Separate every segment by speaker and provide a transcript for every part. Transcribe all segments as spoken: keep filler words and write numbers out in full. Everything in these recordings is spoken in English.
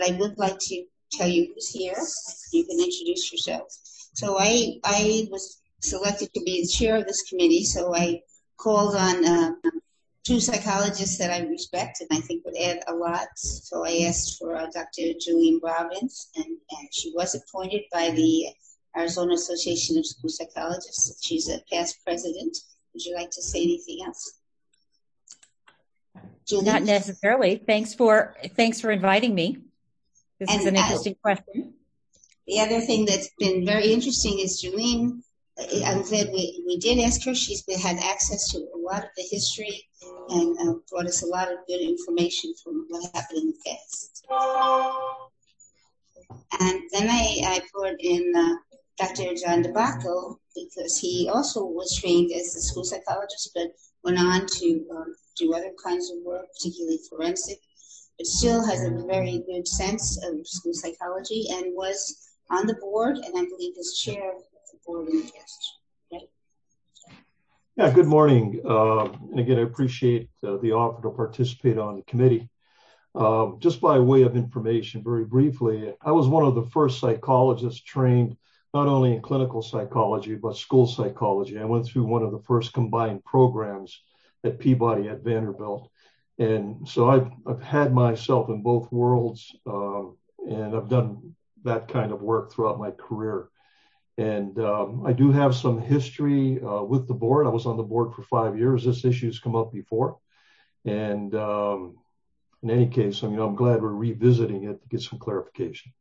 Speaker 1: I would like to tell you who's here. You can introduce yourself. So I I was selected to be the chair of this committee, so I called on uh, two psychologists that I respect and I think would add a lot. So I asked for uh, Doctor Julian Robbins, and, and she was appointed by the Arizona Association of School Psychologists. She's a past president. Would you like to say anything else? Julie?
Speaker 2: Not necessarily. Thanks for thanks for inviting me. This and, is an interesting uh, question.
Speaker 1: The other thing that's been very interesting is Julene. I'm glad we, we did ask her. She's been, had access to a lot of the history and uh, brought us a lot of good information from what happened in the past. And then I, I brought in uh, Doctor John DeBacco because he also was trained as a school psychologist, but went on to um, do other kinds of work, particularly forensic, but still has a very good sense of school psychology and was on the board, and I believe is chair of the board in the past. Right?
Speaker 3: Yeah, good morning. Uh, and again, I appreciate uh, the offer to participate on the committee. Um, just by way of information, very briefly, I was one of the first psychologists trained not only in clinical psychology, but school psychology. I went through one of the first combined programs at Peabody at Vanderbilt. And so I've, I've had myself in both worlds, um, and I've done that kind of work throughout my career. And um, I do have some history uh, with the board. I was on the board for five years. This issue's come up before. And um, in any case, I mean, I'm glad we're revisiting it to get some clarification.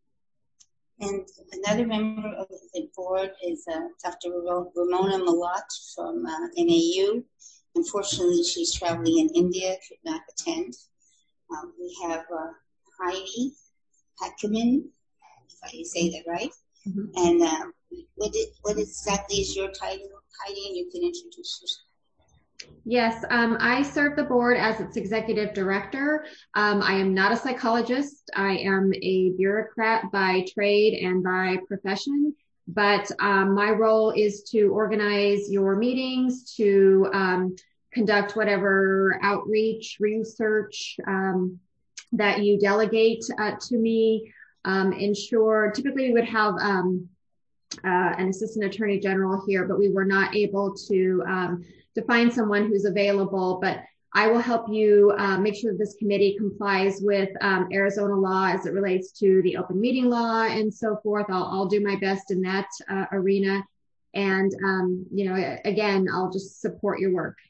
Speaker 1: And another member of the board is uh, Doctor Ramona Malott from uh, N A U. Unfortunately, she's traveling in India, could not attend. Um, we have uh, Heidi Hackeman, if I say that right. Mm-hmm. And uh, what, is, what exactly is your title, Heidi, and you can introduce yourself.
Speaker 4: Yes, um, I serve the board as its executive director. Um, I am not a psychologist. I am a bureaucrat by trade and by profession, but um, my role is to organize your meetings, to um, conduct whatever outreach, research um, that you delegate uh, to me, um, ensure, typically we would have um, uh, an assistant attorney general here, but we were not able to um, to find someone who's available, but I will help you uh, make sure that this committee complies with um, Arizona law as it relates to the open meeting law and so forth. I'll, I'll do my best in that uh, arena. And, um, you know, again, I'll just support your work.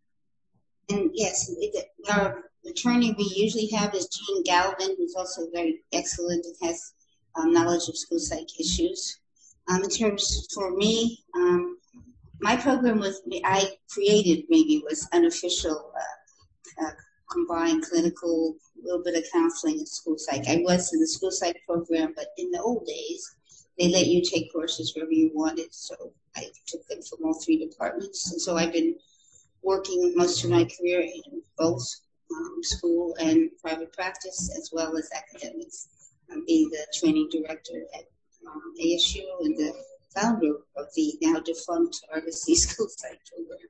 Speaker 1: And yes, our attorney we usually have is Jean Galvin, who's also very excellent and has um, knowledge of school psych issues. Um, in terms for me, um, my program was, I created maybe was unofficial, uh, uh, combined clinical, a little bit of counseling and school psych. I was in the school psych program, but in the old days, they let you take courses wherever you wanted. So I took them from all three departments. And so I've been working most of my career in both um, school and private practice, as well as academics. I'm being the training director at um, A S U and the founder of the now defunct Argosy School Psych program.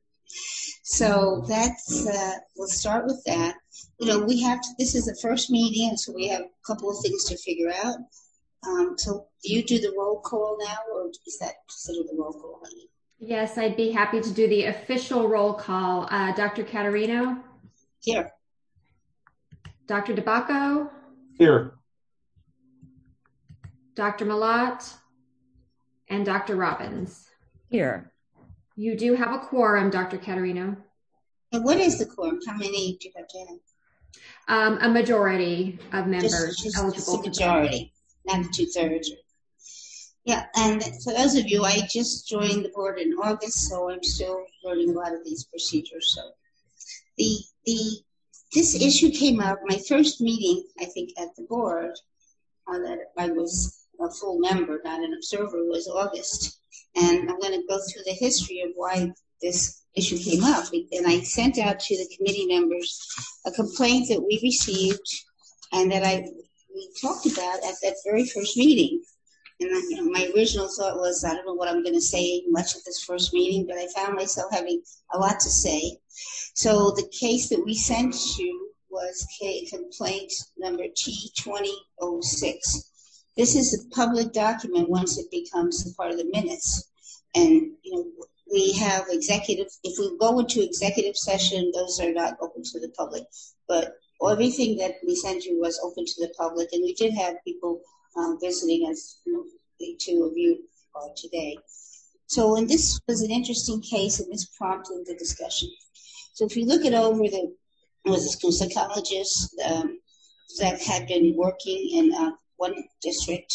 Speaker 1: So that's, uh, we'll start with that. You know, we have, to, this is the first meeting, so we have a couple of things to figure out. Um, so do you do the roll call now, or is that considered the roll call?
Speaker 4: Yes, I'd be happy to do the official roll call. Uh, Doctor Caterino?
Speaker 1: Here.
Speaker 4: Doctor DeBacco?
Speaker 3: Here.
Speaker 4: Doctor Malott? And Doctor Robbins?
Speaker 2: Here.
Speaker 4: You do have a quorum, Doctor Caterino.
Speaker 1: And what is the quorum? How many do you have to have?
Speaker 4: Um, a majority of members
Speaker 1: just, just,
Speaker 4: eligible.
Speaker 1: Just a majority, not a two-thirds. Yeah, and for those of you, I just joined the board in August, so I'm still learning a lot of these procedures. So the the this issue came up, my first meeting, I think, at the board, uh, that I was a full member, not an observer, was August. And I'm going to go through the history of why this issue came up. And I sent out to the committee members a complaint that we received and that I we talked about at that very first meeting. And I, you know, my original thought was, I don't know what I'm going to say much at this first meeting, but I found myself having a lot to say. So the case that we sent to was complaint number T twenty oh six. This is a public document once it becomes a part of the minutes. And, you know, we have executive, if we go into executive session, those are not open to the public. But everything that we sent you was open to the public. And we did have people um, visiting us, you know, the two of you uh, today. So, and this was an interesting case, and this prompted the discussion. So if you look it over, the was a school psychologist um, that had been working in uh, one district,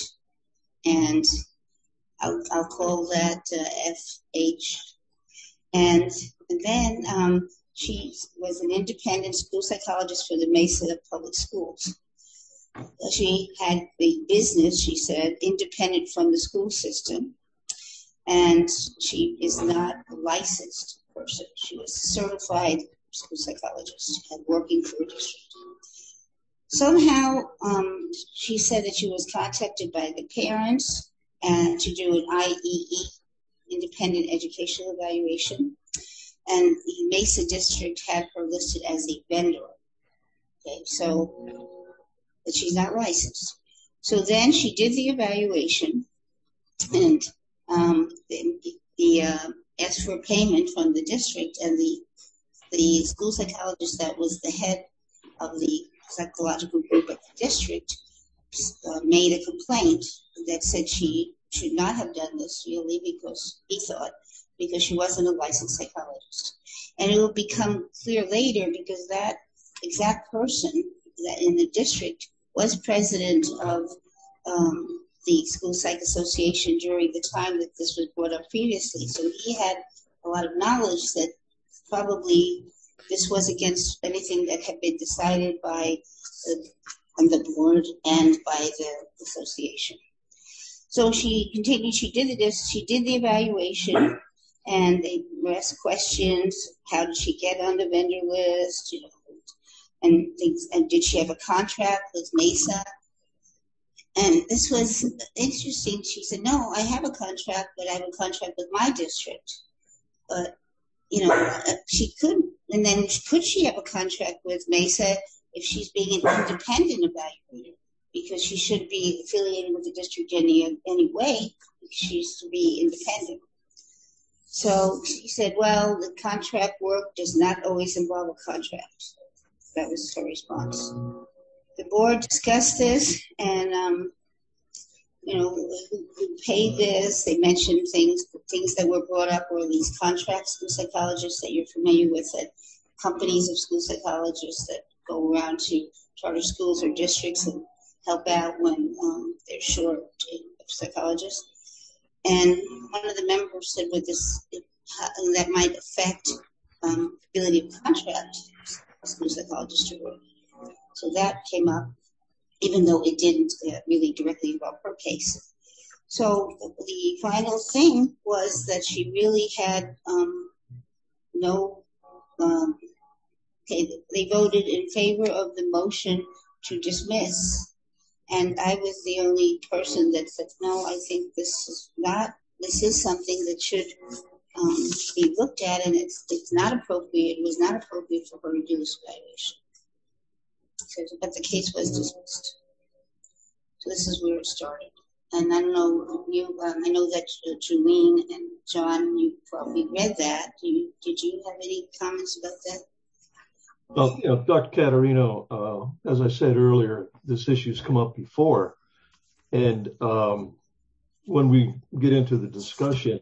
Speaker 1: and I'll, I'll call that uh, F H. And then um, she was an independent school psychologist for the Mesa Public Schools. She had the business, she said, independent from the school system. And she is not a licensed person. She was a certified school psychologist and working for a district. Somehow, um, she said that she was contacted by the parents and to do an I E E, Independent Educational Evaluation. And the Mesa District had her listed as a vendor. Okay, so, but she's not licensed. So then she did the evaluation, and um, the, the uh, asked for payment from the district, and the the school psychologist that was the head of the psychological group at the district uh, made a complaint that said she should not have done this really because he thought because she wasn't a licensed psychologist. And it will become clear later because that exact person that in the district was president of um, the School Psych Association during the time that this was brought up previously. So he had a lot of knowledge that probably this was against anything that had been decided by the, on the board and by the association. So she continued, she did this, she did the evaluation, and they asked questions. How did she get on the vendor list? You know, and things, and did she have a contract with Mesa? And this was interesting. She said, no, I have a contract, but I have a contract with my district. But, you know, she couldn't. And then could she have a contract with Mesa if she's being an independent evaluator? Because she should be affiliated with the district any anyway. She used to be independent. So she said, well, the contract work does not always involve a contract. That was her response. The board discussed this, and, um, you know, who, who paid this. They mentioned things things that were brought up were these contracts with psychologists that you're familiar with, that companies of school psychologists that go around to charter schools or districts and help out when um, they're short of psychologists. And one of the members said, "With this, it, that might affect um, the ability of contract a school psychologist to work." So that came up, even though it didn't uh, really directly involve her case. So the final thing was that she really had um, no. Um, okay, they voted in favor of the motion to dismiss. And I was the only person that said, no, I think this is not, this is something that should um, be looked at, and it's it's not appropriate, it was not appropriate for her to do this evaluation. So, but the case was dismissed. So this is where it started. And I don't know, you, um, I know that uh, Julene and John, you probably read that. Do you, did you have any comments about that?
Speaker 3: Well, you know, Doctor Caterino, uh, as I said earlier, this issue's come up before. And um, when we get into the discussion,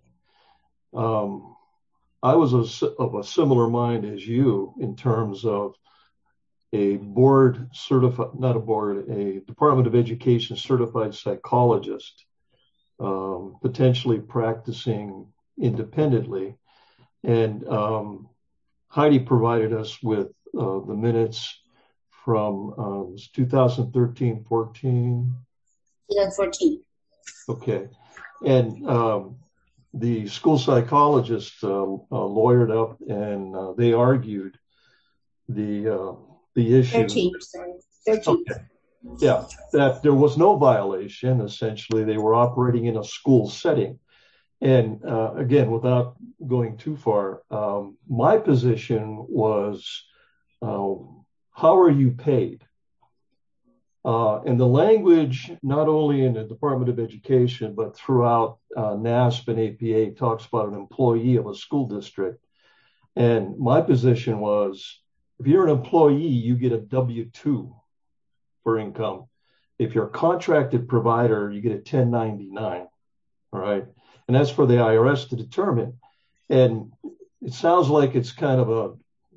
Speaker 3: um, I was a, of a similar mind as you in terms of a board certified, not a board, a Department of Education certified psychologist, um, potentially practicing independently. And um, Heidi provided us with Uh, the minutes from um, twenty thirteen fourteen.
Speaker 1: Yeah, fourteen.
Speaker 3: Okay. And um, the school psychologist uh, uh, lawyered up, and uh, they argued the uh, the issue.
Speaker 1: thirteen, sorry. thirteen.
Speaker 3: Okay. Yeah, that there was no violation. Essentially, they were operating in a school setting. And uh, again, without going too far, um, my position was Uh, how are you paid? Uh, and the language, not only in the Department of Education, but throughout uh, NASP and A P A, talks about an employee of a school district. And my position was, if you're an employee, you get a W two for income. If you're a contracted provider, you get a ten ninety-nine, all right? And that's for the I R S to determine. And it sounds like it's kind of a,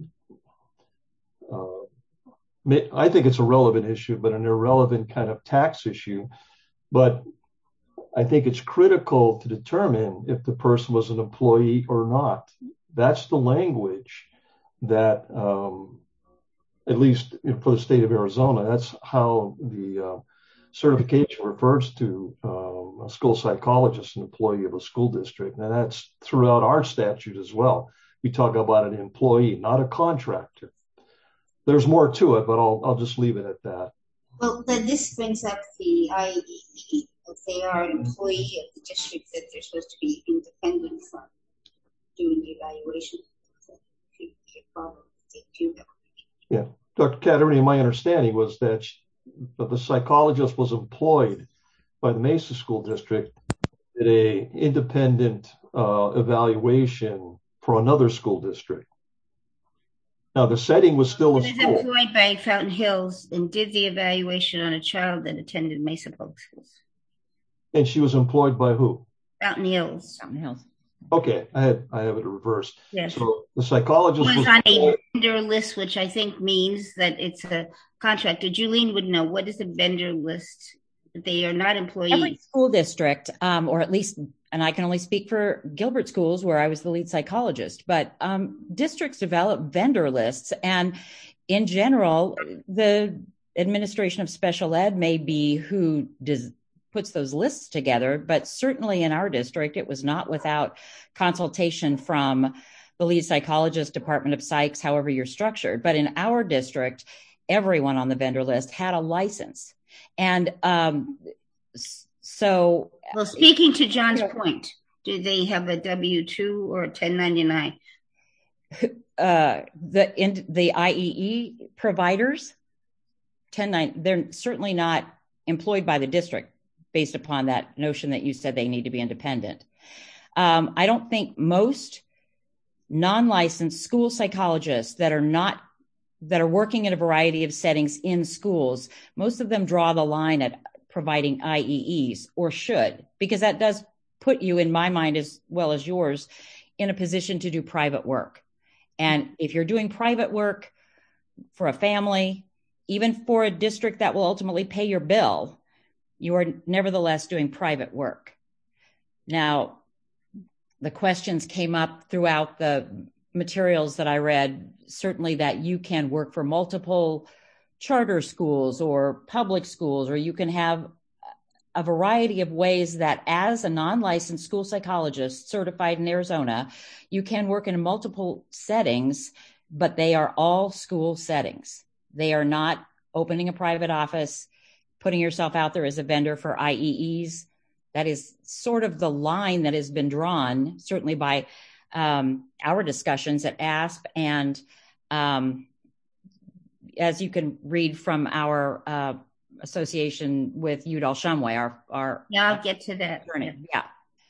Speaker 3: uh, I think it's a relevant issue, but an irrelevant kind of tax issue. But I think it's critical to determine if the person was an employee or not. That's the language that, um, at least for the state of Arizona, that's how the uh, certification refers to um, a school psychologist, an employee of a school district. And that's throughout our statute as well. We talk about an employee, not a contractor. There's more to it, but I'll I'll just leave it at that.
Speaker 1: Well, then this brings up the I E E. If they are an employee of the district that they're supposed to be independent from doing the evaluation, so it could be a problem if they do that.
Speaker 3: Yeah, Doctor Caterini, my understanding was that she, that the psychologist was employed by the Mesa School District, did a independent uh, evaluation for another school district. Now, the setting was still a
Speaker 5: school.
Speaker 3: She was
Speaker 5: employed by Fountain Hills and did the evaluation on a child that attended Mesa Public Schools.
Speaker 3: And she was employed by who?
Speaker 5: Fountain Hills.
Speaker 2: Fountain Hills.
Speaker 3: Okay, I had I have it reversed.
Speaker 5: Yes.
Speaker 3: So the psychologist
Speaker 5: was,
Speaker 3: was
Speaker 5: on a vendor list, which I think means that it's a contractor. Julene would know. What is a vendor list? They are not employees.
Speaker 2: Every school district, um, or at least, and I can only speak for Gilbert Schools, where I was the lead psychologist, but um, districts develop vendor lists. And in general, the administration of special ed may be who does, puts those lists together. But certainly in our district, it was not without consultation from the lead psychologist, Department of Psychs, however you're structured. But in our district, everyone on the vendor list had a license. And um, so...
Speaker 5: Well, speaking to John's you know, point, do they have a W two or a ten ninety-nine?
Speaker 2: Uh, the in, the I E E providers, ten ninety, they're certainly not employed by the district based upon that notion that you said they need to be independent. Um, I don't think most non-licensed school psychologists that are not that are working in a variety of settings in schools, most of them draw the line at providing I E Es, or should, because that does put you, in my mind as well as yours, in a position to do private work. And if you're doing private work for a family, even for a district that will ultimately pay your bill, you are nevertheless doing private work. Now, the questions came up throughout the materials that I read, certainly that you can work for multiple charter schools or public schools, or you can have a variety of ways that as a non-licensed school psychologist certified in Arizona, you can work in multiple settings, but they are all school settings. They are not opening a private office, putting yourself out there as a vendor for I E Es. That is sort of the line that has been drawn, certainly by um, our discussions at A S P, and um, as you can read from our uh, association with Udall Shumway, our, our
Speaker 5: yeah, I'll get to that.
Speaker 2: Journey. Yeah.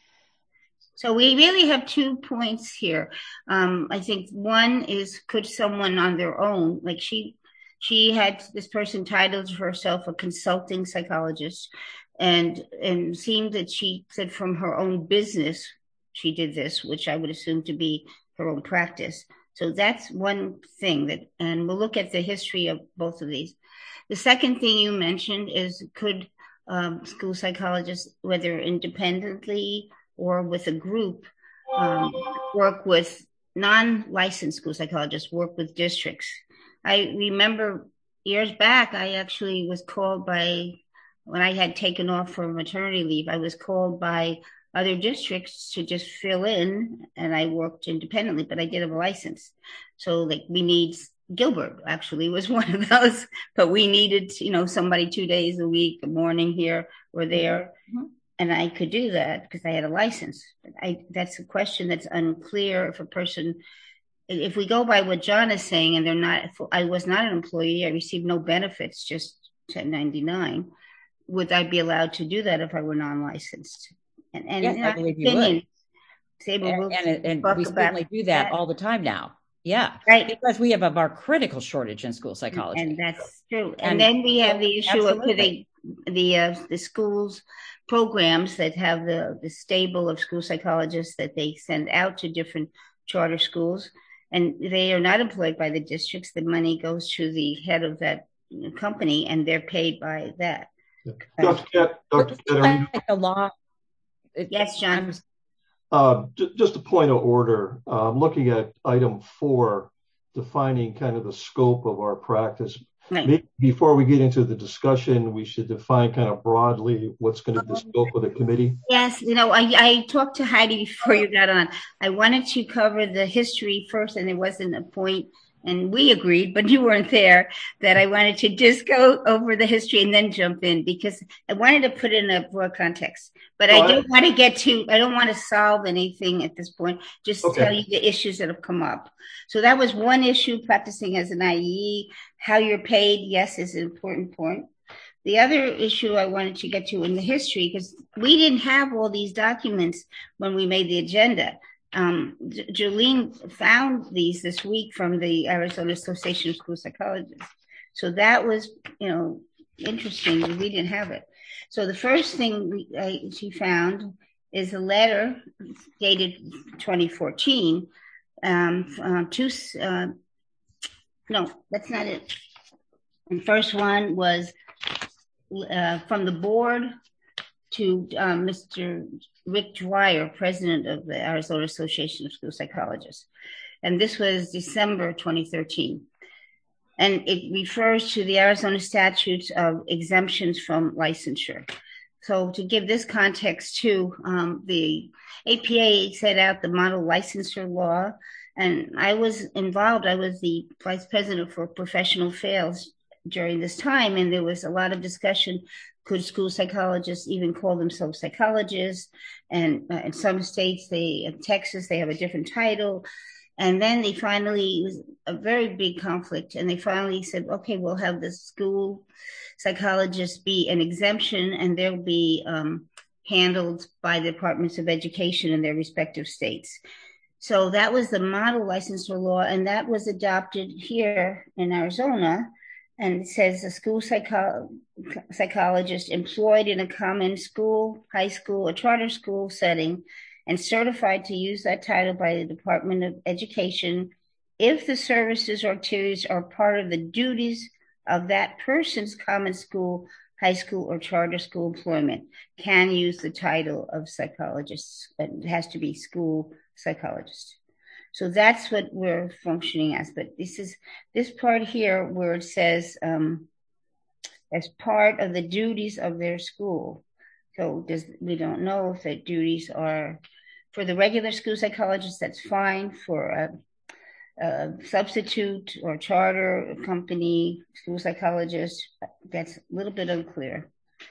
Speaker 5: So we really have two points here. Um, I think one is, could someone on their own, like she, she had this person titled herself a consulting psychologist, and and seemed that she said from her own business she did this, which I would assume to be her own practice. So that's one thing that, and we'll look at the history of both of these. The second thing you mentioned is, could um, school psychologists, whether independently or with a group, um, work with non-licensed school psychologists, work with districts. I remember years back, I actually was called by, when I had taken off for maternity leave, I was called by other districts to just fill in, and I worked independently, but I did have a license. So like we need, Gilbert actually was one of those, but we needed, you know, somebody two days a week, a morning here or there. Mm-hmm. And I could do that because I had a license. But I, that's a question that's unclear if a person if we go by what John is saying, and they're not, I was not an employee, I received no benefits, just ten ninety-nine. Would I be allowed to do that if I were non-licensed?
Speaker 2: And, and yes, I believe you would.
Speaker 5: Sable
Speaker 2: and, and, and we certainly do that, that all the time now. Yeah,
Speaker 5: right.
Speaker 2: Because we have a our critical shortage in school psychology,
Speaker 5: and that's true. And, and then we have the issue absolutely. of the the uh, the schools programs that have the the stable of school psychologists that they send out to different charter schools, and they are not employed by the districts. The money goes to the head of that company, and they're paid by that.
Speaker 3: Doctor Cat, Doctor Cat,
Speaker 2: like the law.
Speaker 5: Yes, John.
Speaker 3: Uh, just a point of order. Uh, I'm looking at item four, defining kind of the scope of our practice.
Speaker 5: Right.
Speaker 3: Maybe before we get into the discussion, we should define kind of broadly what's going to be the scope of the committee.
Speaker 5: Yes, you know, I, I talked to Heidi before you got on. I wanted to cover the history first, and there wasn't a point, and we agreed, but you weren't there, that I wanted to just go over the history and then jump in, because I wanted to put it in a broad context. But oh, I don't I, want to get to, I don't want to solve anything at this point, just okay. tell you the issues that have come up. So that was one issue, practicing as an I E E. How you're paid, yes, is an important point. The other issue I wanted to get to in the history, because we didn't have all these documents when we made the agenda. Um, J- Jolene found these this week from the Arizona Association of School Psychologists. So that was, you know, interesting. We didn't have it. So the first thing we, uh, she found is a letter dated twenty fourteen um, uh, to, uh, no, that's not it. The first one was uh, from the board to uh, Mister Rick Dwyer, president of the Arizona Association of School Psychologists. And this was December twenty thirteen. And it refers to the Arizona statutes of exemptions from licensure. So to give this context too, um, the A P A set out the model licensure law, and I was involved. I was the vice president for professional affairs during this time, and there was a lot of discussion. Could school psychologists even call themselves psychologists? And uh, in some states, they, in Texas, they have a different title. And then they finally, it was a very big conflict, and they finally said, okay, we'll have the school psychologists be an exemption, and they'll be um, handled by the departments of education in their respective states. So that was the model licensure law, and that was adopted here in Arizona. And it says a school psycho- psychologist employed in a common school, high school, or charter school setting and certified to use that title by the Department of Education if the services or activities are part of the duties of that person's common school, high school, or charter school employment, can use the title of psychologist. It has to be school psychologist. So that's what we're functioning as. But this is this part here where it says um, as part of the duties of their school. So does, we don't know if the duties are for the regular school psychologist, that's fine. For a, a substitute or charter company school psychologist, that's a little bit unclear.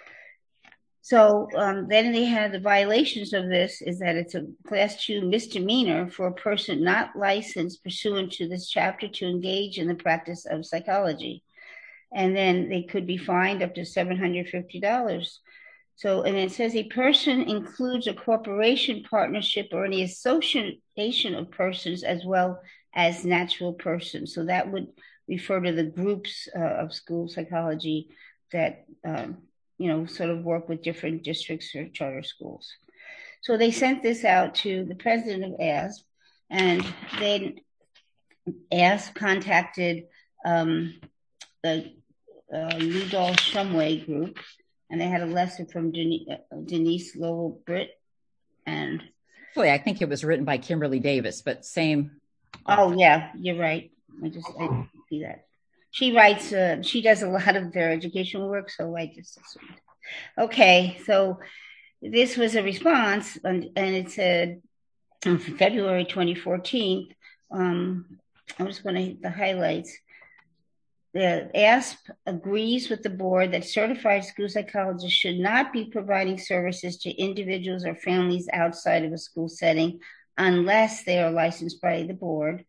Speaker 5: So um, then they have the violations of this is that it's a class two misdemeanor for a person not licensed pursuant to this chapter to engage in the practice of psychology. And then they could be fined up to seven hundred fifty dollars. So, and it says a person includes a corporation, partnership, or any association of persons as well as natural persons. So that would refer to the groups uh, of school psychology that, um, you know, sort of work with different districts or charter schools. So they sent this out to the president of A S P, and then A S P contacted um, the uh, Udall Shumway group, and they had a lesson from Denise, uh, Denise Lowell Britt. And
Speaker 2: actually, I think it was written by Kimberly Davis, but same.
Speaker 5: Oh, yeah, you're right. I just I didn't see that. She writes, uh, she does a lot of their educational work, so I just assumed. Okay, so this was a response, and, and it said on February twenty fourteen, um, I'm just going to hit the highlights. The A S P agrees with the board that certified school psychologists should not be providing services to individuals or families outside of a school setting unless they are licensed by the board.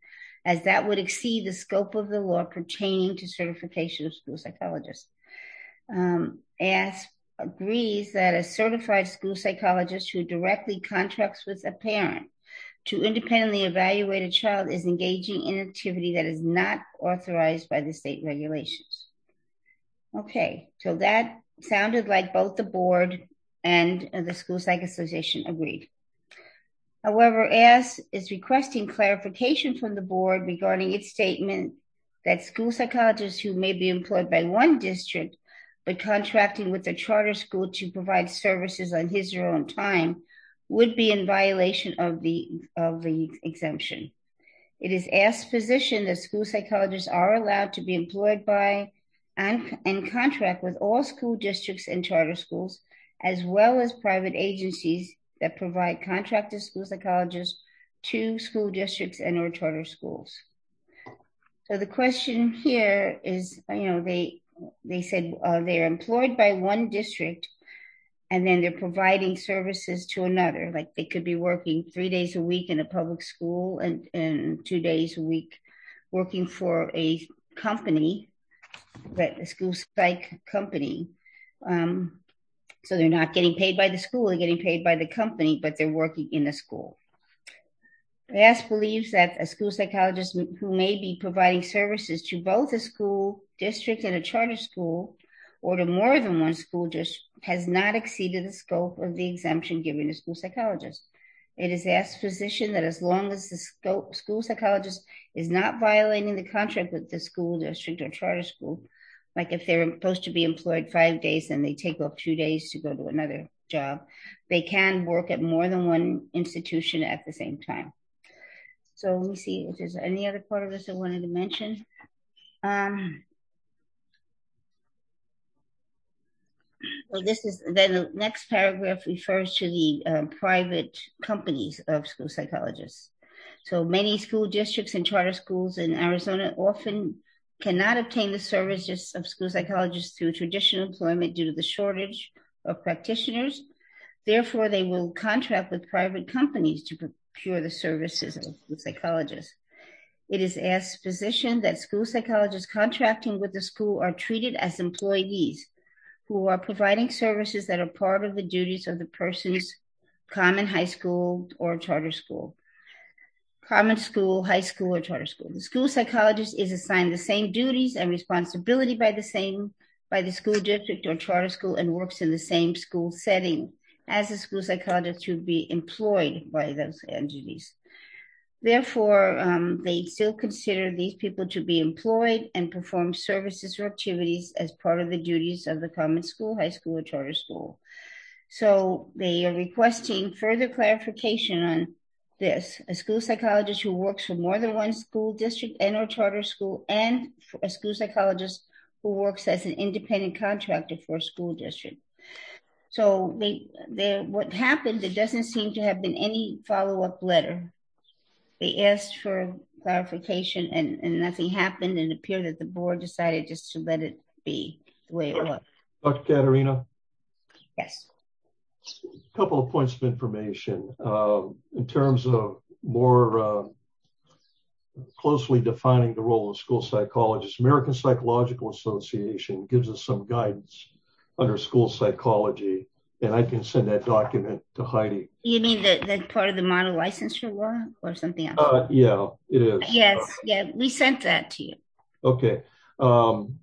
Speaker 5: as that would exceed the scope of the law pertaining to certification of school psychologists. Um, A S agrees that a certified school psychologist who directly contracts with a parent to independently evaluate a child is engaging in activity that is not authorized by the state regulations. Okay, so that sounded like both the board and the School Psych Association agreed. However, A S is requesting clarification from the board regarding its statement that school psychologists who may be employed by one district but contracting with a charter school to provide services on his or her own time would be in violation of the of the exemption. It is A S's position that school psychologists are allowed to be employed by and, and contract with all school districts and charter schools, as well as private agencies that provide contracted school psychologists to school districts and or charter schools. So the question here is, you know, they they said uh, they're employed by one district and then they're providing services to another. Like they could be working three days a week in a public school and, and two days a week working for a company, that a school psych company. Um, so they're not getting paid by the school, they're getting paid by the company, but they're working in the school. A S believes that a school psychologist who may be providing services to both a school district and a charter school or to more than one school district has not exceeded the scope of the exemption given to school psychologists. It is A S's position that as long as the scope, school psychologist is not violating the contract with the school district or charter school, like if they're supposed to be employed five days and they take off two days to go to another job, they can work at more than one institution at the same time. So let me see if there's any other part of this I wanted to mention. Um, so this is, then the next paragraph refers to the um, private companies of school psychologists. So many school districts and charter schools in Arizona often cannot obtain the services of school psychologists through traditional employment due to the shortage of practitioners. Therefore, they will contract with private companies to procure the services of school psychologists. It is A S's position that school psychologists contracting with the school are treated as employees who are providing services that are part of the duties of the person's common high school or charter school. Common school, high school, or charter school. The school psychologist is assigned the same duties and responsibility by the same by the school district or charter school and works in the same school setting as a school psychologist who would be employed by those entities. Therefore, um, they still consider these people to be employed and perform services or activities as part of the duties of the common school, high school, or charter school. So they are requesting further clarification on this. A school psychologist who works for more than one school district and or charter school, and a school psychologist who works as an independent contractor for a school district. So they, they, what happened, there doesn't seem to have been any follow-up letter. They asked for clarification and, and nothing happened, and it appeared that the board decided just to let it be the way it was.
Speaker 3: Doctor Caterina?
Speaker 5: Yes.
Speaker 3: A couple of points of information. Um, in terms of more uh, closely defining the role of school psychologists, American Psychological Association gives us some guidance under school psychology, and I can send that document to Heidi.
Speaker 5: You mean that that part of the model licensure law or something else?
Speaker 3: Uh, yeah, it is.
Speaker 5: Yes, uh, yeah, we sent that to you.
Speaker 3: Okay. Um,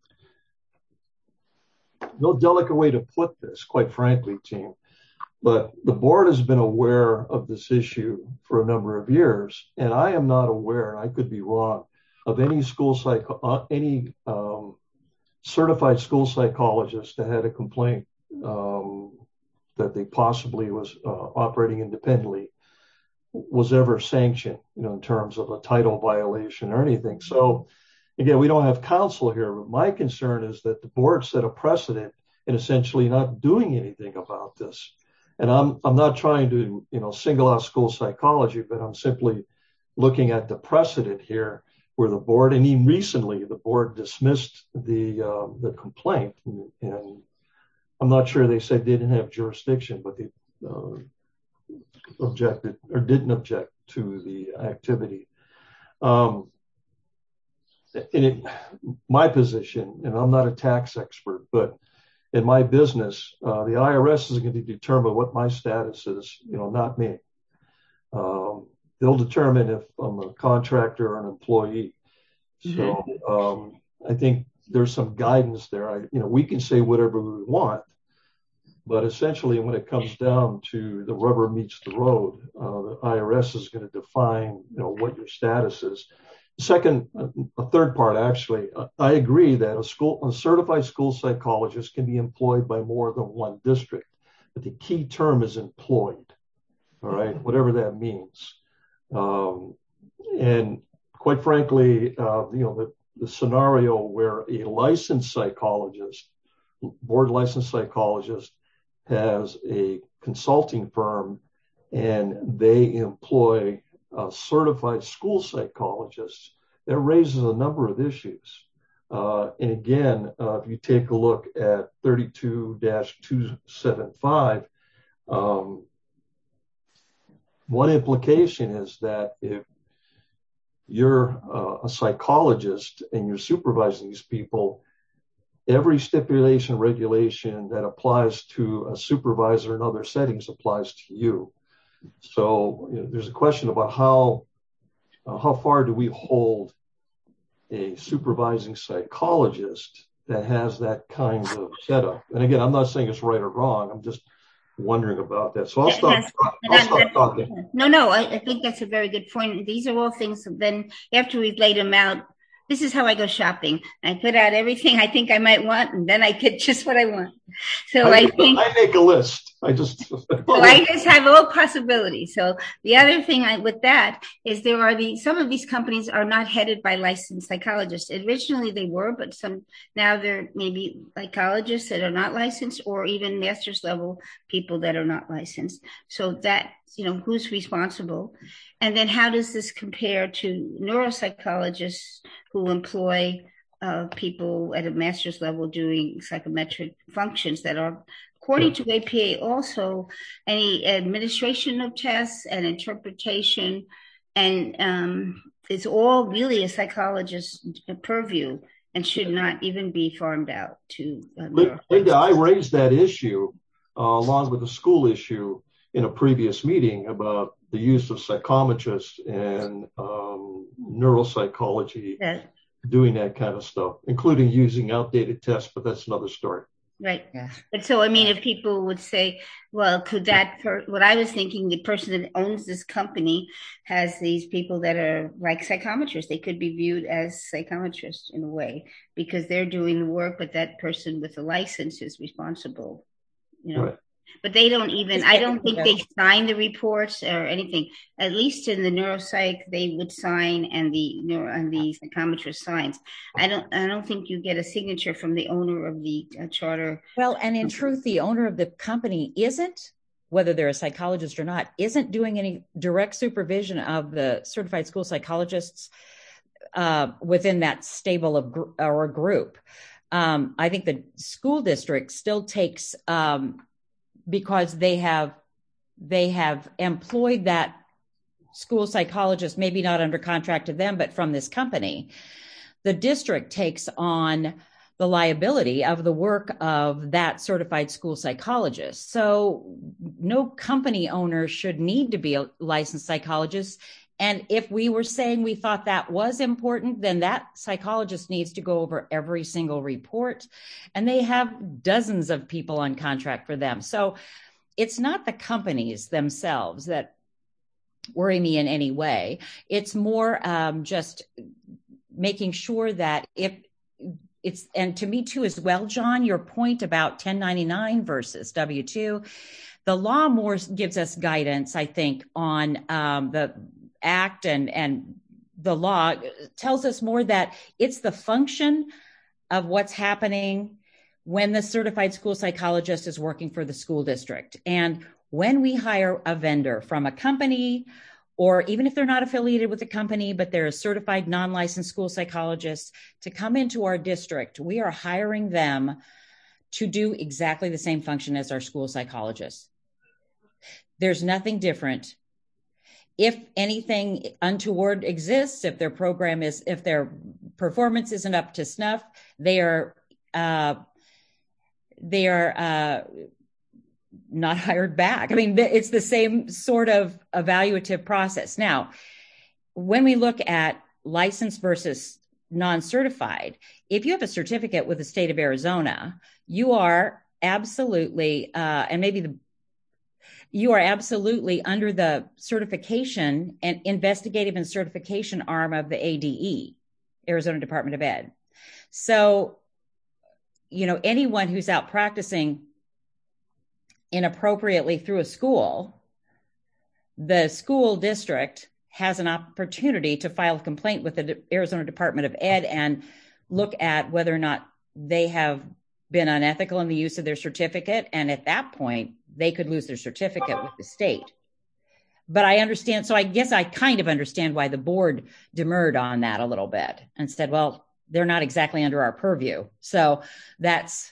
Speaker 3: no delicate way to put this, quite frankly, team, but the board has been aware of this issue for a number of years, and I am not aware, and I could be wrong, of any school psych, uh, any um, certified school psychologist that had a complaint um, that they possibly was uh, operating independently was ever sanctioned, you know, in terms of a title violation or anything. So again, we don't have counsel here, but my concern is that the board set a precedent in essentially not doing anything about this. And I'm I'm not trying to, you know, single out school psychology, but I'm simply looking at the precedent here where the board, and even recently, the board dismissed the uh, the complaint, and, and I'm not sure they said they didn't have jurisdiction, but they uh, objected or didn't object to the activity. Um, in it, my position, and I'm not a tax expert, but in my business, uh, the I R S is going to determine what my status is, you know, not me. Um, they'll determine if I'm a contractor or an employee. So um, I think there's some guidance there. I, you know, we can say whatever we want, but essentially when it comes down to the rubber meets the road, uh, the I R S is going to define, you know, what your status is. Second, a third part, actually, I agree that a school, a certified school psychologist can be employed by more than one district, but the key term is employed, all right, whatever that means. Um, and quite frankly, uh, you know, the, the scenario where a licensed psychologist, board licensed psychologist, has a consulting firm and they employ Uh, certified school psychologists, that raises a number of issues. Uh, and again, uh, if you take a look at thirty-two dash two seventy-five, um, one implication is that if you're uh, a psychologist and you're supervising these people, every stipulation regulation that applies to a supervisor in other settings applies to you. So you know, there's a question about how uh, how far do we hold a supervising psychologist that has that kind of setup? And again, I'm not saying it's right or wrong. I'm just wondering about that. So I'll stop. I'll stop talking.
Speaker 5: No, no, I, I think that's a very good point. These are all things that then after we've laid them out, this is how I go shopping. I put out everything I think I might want, and then I get just what I want. So I,
Speaker 3: I,
Speaker 5: make, think
Speaker 3: I make a list. I just
Speaker 5: so I just have all possibilities. So the other thing I, with that is there are the some of these companies are not headed by licensed psychologists. Originally they were, but some now they're maybe psychologists that are not licensed, or even master's level people that are not licensed. So that, you know, who's responsible? And then how does this compare to neuropsychologists who employ uh, people at a master's level doing psychometric functions that are, according to A P A, also any administration of tests and interpretation, and um, it's all really a psychologist's purview and should not even be farmed out to. Uh,
Speaker 3: Linda, I raised that issue uh, along with the school issue in a previous meeting about the use of psychometrists and um, neuropsychology. Yeah. Doing that kind of stuff, including using outdated tests, but that's another story.
Speaker 5: Right. Yeah. But so, I mean, if people would say, well, could that, per- what I was thinking, the person that owns this company has these people that are like psychometrists. They could be viewed as psychometrists in a way because they're doing the work, but that person with the license is responsible, you know. Right. But they don't even, I don't think they sign the reports or anything. At least in the neuropsych, they would sign, and the neuro and the psychometrist signs. I don't, I don't think you get a signature from the owner of the uh, charter.
Speaker 2: Well, and in truth, the owner of the company isn't, whether they're a psychologist or not, isn't doing any direct supervision of the certified school psychologists uh, within that stable of gr- or group. Um, I think the school district still takes. Um, because they have they have employed that school psychologist, maybe not under contract to them, but from this company. The district takes on the liability of the work of that certified school psychologist. So no company owner should need to be a licensed psychologist. And if we were saying we thought that was important, then that psychologist needs to go over every single report. And they have dozens of people on contract for them. So it's not the companies themselves that worry me in any way. It's more um, just making sure that if it's, and to me too as well, John, your point about ten ninety-nine versus W two, the law more gives us guidance, I think, on um, the act and, and the law tells us more that it's the function of what's happening when the certified school psychologist is working for the school district. And when we hire a vendor from a company, or even if they're not affiliated with the company, but they're a certified non-licensed school psychologist to come into our district, we are hiring them to do exactly the same function as our school psychologists. There's nothing different. if anything untoward exists, if their program is, if their performance isn't up to snuff, they are, uh, they are uh, not hired back. I mean, it's the same sort of evaluative process. Now, when we look at licensed versus non-certified, if you have a certificate with the state of Arizona, you are absolutely, uh, and maybe the you are absolutely under the certification and investigative and certification arm of the A D E, Arizona Department of Ed. So, you know, anyone who's out practicing inappropriately through a school, the school district has an opportunity to file a complaint with the Arizona Department of Ed and look at whether or not they have been unethical in the use of their certificate. And at that point, they could lose their certificate with the state. But I understand. So I guess I kind of understand why the board demurred on that a little bit and said, well, they're not exactly under our purview. So that's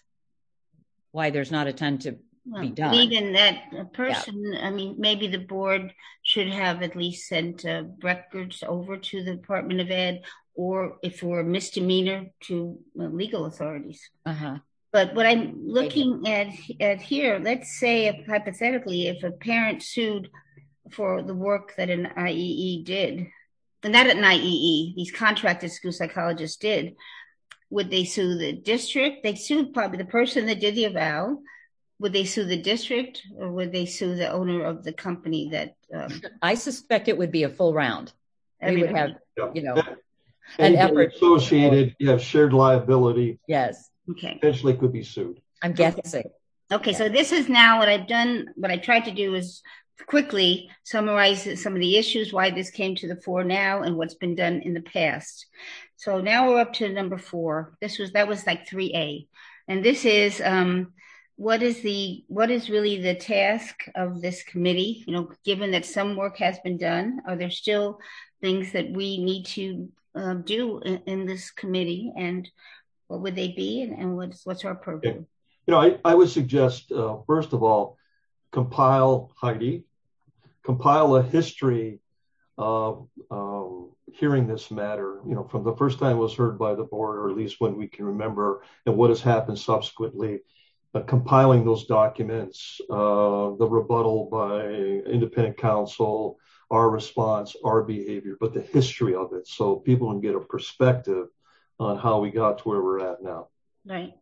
Speaker 2: why there's not a ton to
Speaker 5: well,
Speaker 2: be done.
Speaker 5: Even that person, yeah. I mean, maybe the board should have at least sent uh, records over to the Department of Ed, or if it were a misdemeanor, to uh, legal authorities.
Speaker 2: Uh-huh.
Speaker 5: But what I'm looking at, at here, let's say if, hypothetically, if a parent sued for the work that an I E E did, and not an I E E, these contracted school psychologists did, would they sue the district? They sued probably the person that did the eval. Would they sue the district, or would they sue the owner of the company that? Um,
Speaker 2: I suspect it would be a full round. We would have, you know,
Speaker 3: an
Speaker 2: effort
Speaker 3: associated. You have shared liability.
Speaker 2: Yes.
Speaker 5: Okay.
Speaker 3: Eventually could be sued.
Speaker 2: I'm guessing.
Speaker 5: Okay, yeah. So this is now what I've done. What I tried to do is quickly summarize some of the issues, why this came to the fore now, and what's been done in the past. So now we're up to number four. This was that was like three A, and this is um, what is the what is really the task of this committee? You know, given that some work has been done, are there still things that we need to uh, do in, in this committee, and what would they be, and, and what's what's our program?
Speaker 3: Okay. You know, I, I would suggest, uh, first of all, compile, Heidi, compile a history of um, hearing this matter, you know, from the first time it was heard by the board, or at least when we can remember, and what has happened subsequently, uh, compiling those documents, uh, the rebuttal by independent counsel, our response, our behavior, but the history of it, so people can get a perspective on how we got to where we're at now.
Speaker 5: Right.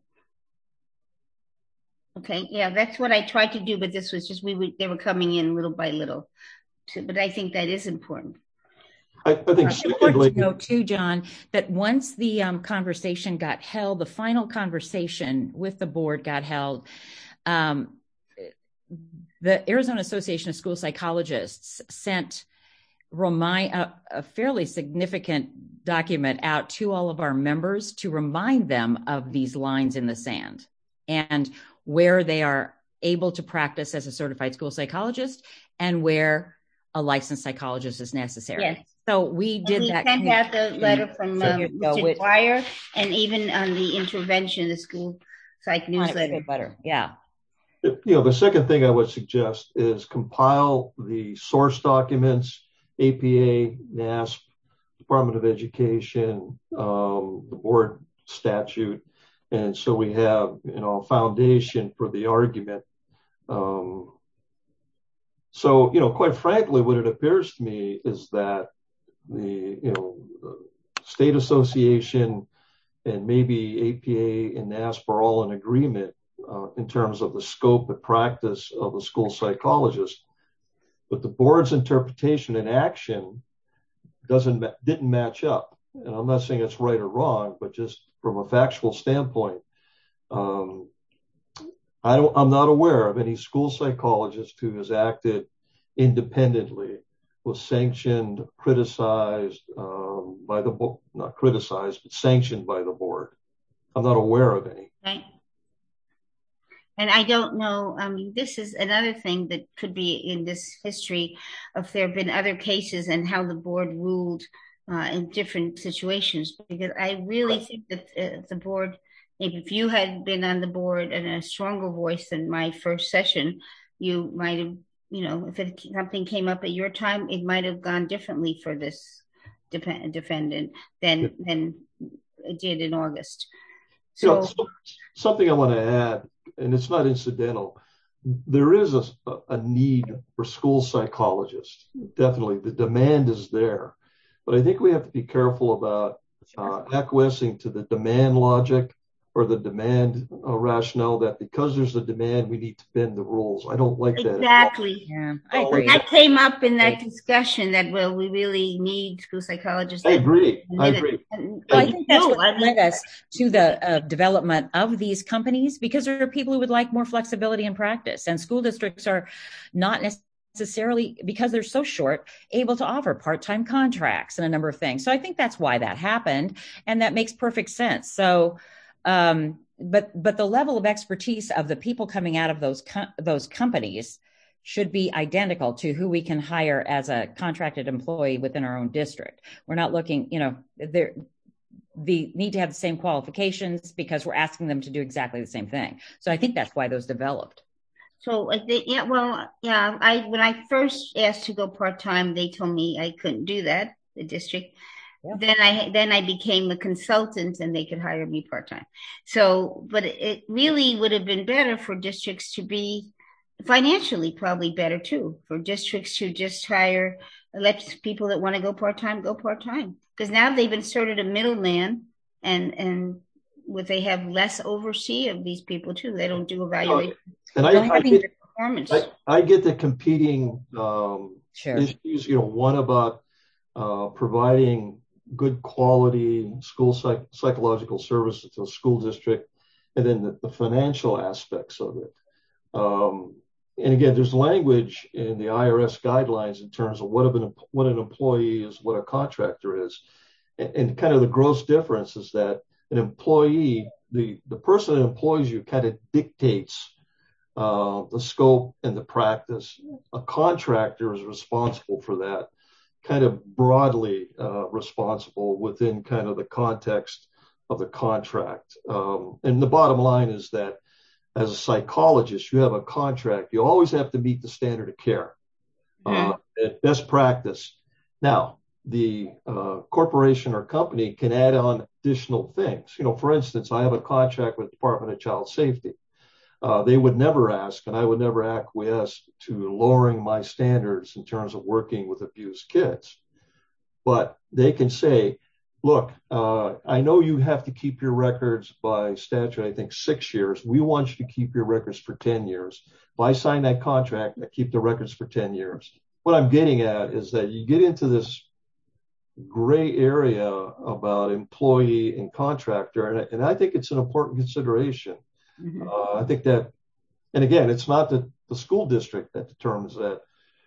Speaker 5: Okay. Yeah, that's what I tried to do, but this was just we would they were coming in little by little. So, but I think that is important.
Speaker 3: I, I think
Speaker 2: it's important to know too, John, that once the um, conversation got held, the final conversation with the board got held. Um, the Arizona Association of School Psychologists sent remind a, a fairly significant document out to all of our members to remind them of these lines in the sand and where they are able to practice as a certified school psychologist and where a licensed psychologist is necessary.
Speaker 5: Yes.
Speaker 2: So we did
Speaker 5: we
Speaker 2: that.
Speaker 5: We sent out the letter from um, Mister Dwyer, and even on the intervention, the school psych newsletter.
Speaker 2: Better. Yeah.
Speaker 3: You know, the second thing I would suggest is compile the source documents, A P A, N A S P, Department of Education, um, the board statute. And so we have, you know, a foundation for the argument. Um, so, you know, quite frankly, what it appears to me is that the, you know, the state association and maybe A P A and N A S P are all in agreement uh, in terms of the scope and practice of a school psychologist. But the board's interpretation and action doesn't didn't match up. And I'm not saying it's right or wrong, but just from a factual standpoint, um, I don't, I'm not aware of any school psychologist who has acted independently, was sanctioned, criticized um, by the board, not criticized, but sanctioned by the board. I'm not aware of any.
Speaker 5: Right. And I don't know, I mean, this is another thing that could be in this history, if there have been other cases and how the board ruled uh, in different situations, because I really right. think that uh, the board, maybe if you had been on the board and a stronger voice than my first session, you might have you know, if it, something came up at your time, it might have gone differently for this dep- defendant than, yeah. than it did in August. So,
Speaker 3: you know, so something I want to add, and it's not incidental. There is a, a need for school psychologists. Definitely, the demand is there. But I think we have to be careful about uh, acquiescing to the demand logic or the demand uh, rationale that because there's a demand, we need to bend the rules. I don't like that.
Speaker 5: Exactly.
Speaker 2: Yeah, I agree.
Speaker 5: That came up in that discussion that, well, we really need school psychologists.
Speaker 3: I agree. I agree.
Speaker 2: Well, I think that's what led us to the uh, development of these companies, because there are people who would like more flexibility in practice, and school districts are not necessarily, because they're so short, able to offer part-time contracts and a number of things. So I think that's why that happened, and that makes perfect sense. So, um, but but the level of expertise of the people coming out of those co- those companies should be identical to who we can hire as a contracted employee within our own district. We're not looking, you know, they're the need to have the same qualifications because we're asking them to do exactly the same thing. So I think that's why those developed.
Speaker 5: So I think, yeah, well, yeah, I, when I first asked to go part-time, they told me I couldn't do that, the district. Yeah. Then I, then I became a consultant and they could hire me part-time. So, but it really would have been better for districts to be financially probably better too, for districts to just hire, let people that want to go part-time, go part-time. Because now they've inserted a middleman, and and with they have less oversee of these people too. They don't do evaluation.
Speaker 3: And I, I, get, I, I get the competing um, sure. issues. You know, one about uh, providing good quality school psych, psychological services to a school district, and then the, the financial aspects of it. Um, and again, there's language in the I R S guidelines in terms of what an what an employee is, what a contractor is, and, and kind of the gross difference is that an employee, the the person that employs you, kind of dictates uh, the scope and the practice. A contractor is responsible for that, kind of broadly uh, responsible within kind of the context of the contract. Um, and the bottom line is that as a psychologist, you have a contract. You always have to meet the standard of care, mm-hmm. uh, at best practice. Now, the uh, corporation or company can add on additional things. You know, for instance, I have a contract with the Department of Child Safety. Uh, they would never ask, and I would never acquiesce to lowering my standards in terms of working with abused kids. But they can say, look, uh, I know you have to keep your records by statute, I think six years. We want you to keep your records for ten years. If I sign that contract, I keep the records for ten years. What I'm getting at is that you get into this gray area about employee and contractor, and, and I think it's an important consideration. Mm-hmm. Uh, I think that, and again, it's not the, the school district that determines that,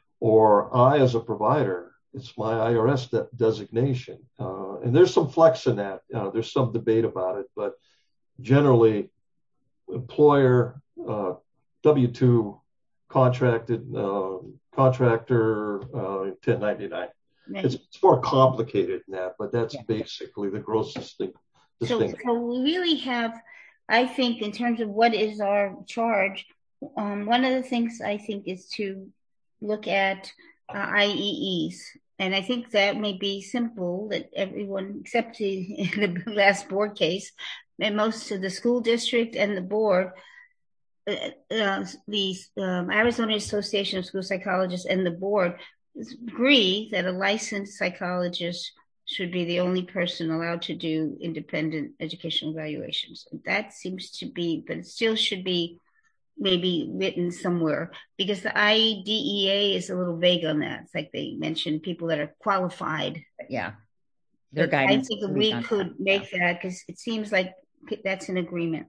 Speaker 3: or I as a provider. It's my I R S de- designation. Uh, and there's some flex in that. Uh, there's some debate about it, but generally, employer, uh, W two, contracted, uh, contractor, uh, ten ninety-nine. Right. It's, it's more complicated than that, but that's yeah. basically the gross distinct, distinction.
Speaker 5: So, so we really have, I think, in terms of what is our charge, um, one of the things I think is to look at uh, I E Es. And I think that may be simple that everyone, except in the last board case, and most of the school district and the board, uh, uh, the um, Arizona Association of School Psychologists and the board agree that a licensed psychologist should be the only person allowed to do independent educational evaluations. That seems to be, but it still should be maybe written somewhere, because the I D E A is a little vague on that. It's like they mentioned people that are qualified.
Speaker 2: Yeah. Their guidance.
Speaker 5: I think we could that. make yeah. that, because it seems like that's an agreement.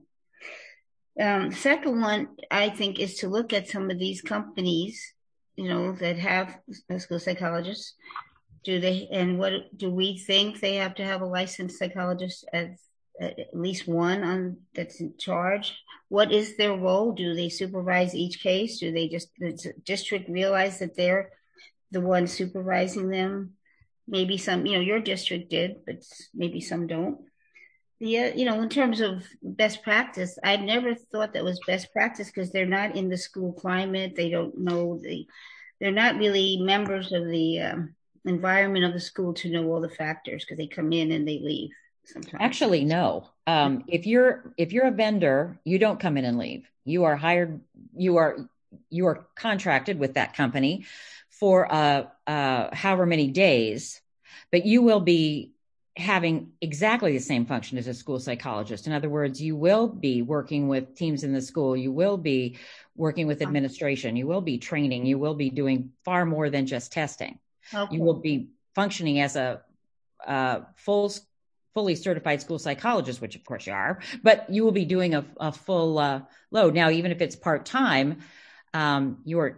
Speaker 5: Um, the second one, I think, is to look at some of these companies, you know, that have school psychologists. Do they, and what do we think they have to have a licensed psychologist as at least one on that's in charge? What is their role? Do they supervise each case? Do they just, does the district realize that they're the one supervising them? Maybe some, you know, your district did, but maybe some don't. Yeah, you know, in terms of best practice, I never thought that was best practice because they're not in the school climate. They don't know the, they're not really members of the um, environment of the school to know all the factors because they come in and they leave sometimes.
Speaker 2: Actually, no. Um, if you're if you're a vendor, you don't come in and leave. You are hired. You are you are contracted with that company for uh, uh, however many days, but you will be having exactly the same function as a school psychologist. In other words, you will be working with teams in the school. You will be working with administration. You will be training. You will be doing far more than just testing. Okay. You will be functioning as a uh, full, fully certified school psychologist, which of course you are, but you will be doing a, a full uh, load. Now, even if it's part-time, um, you're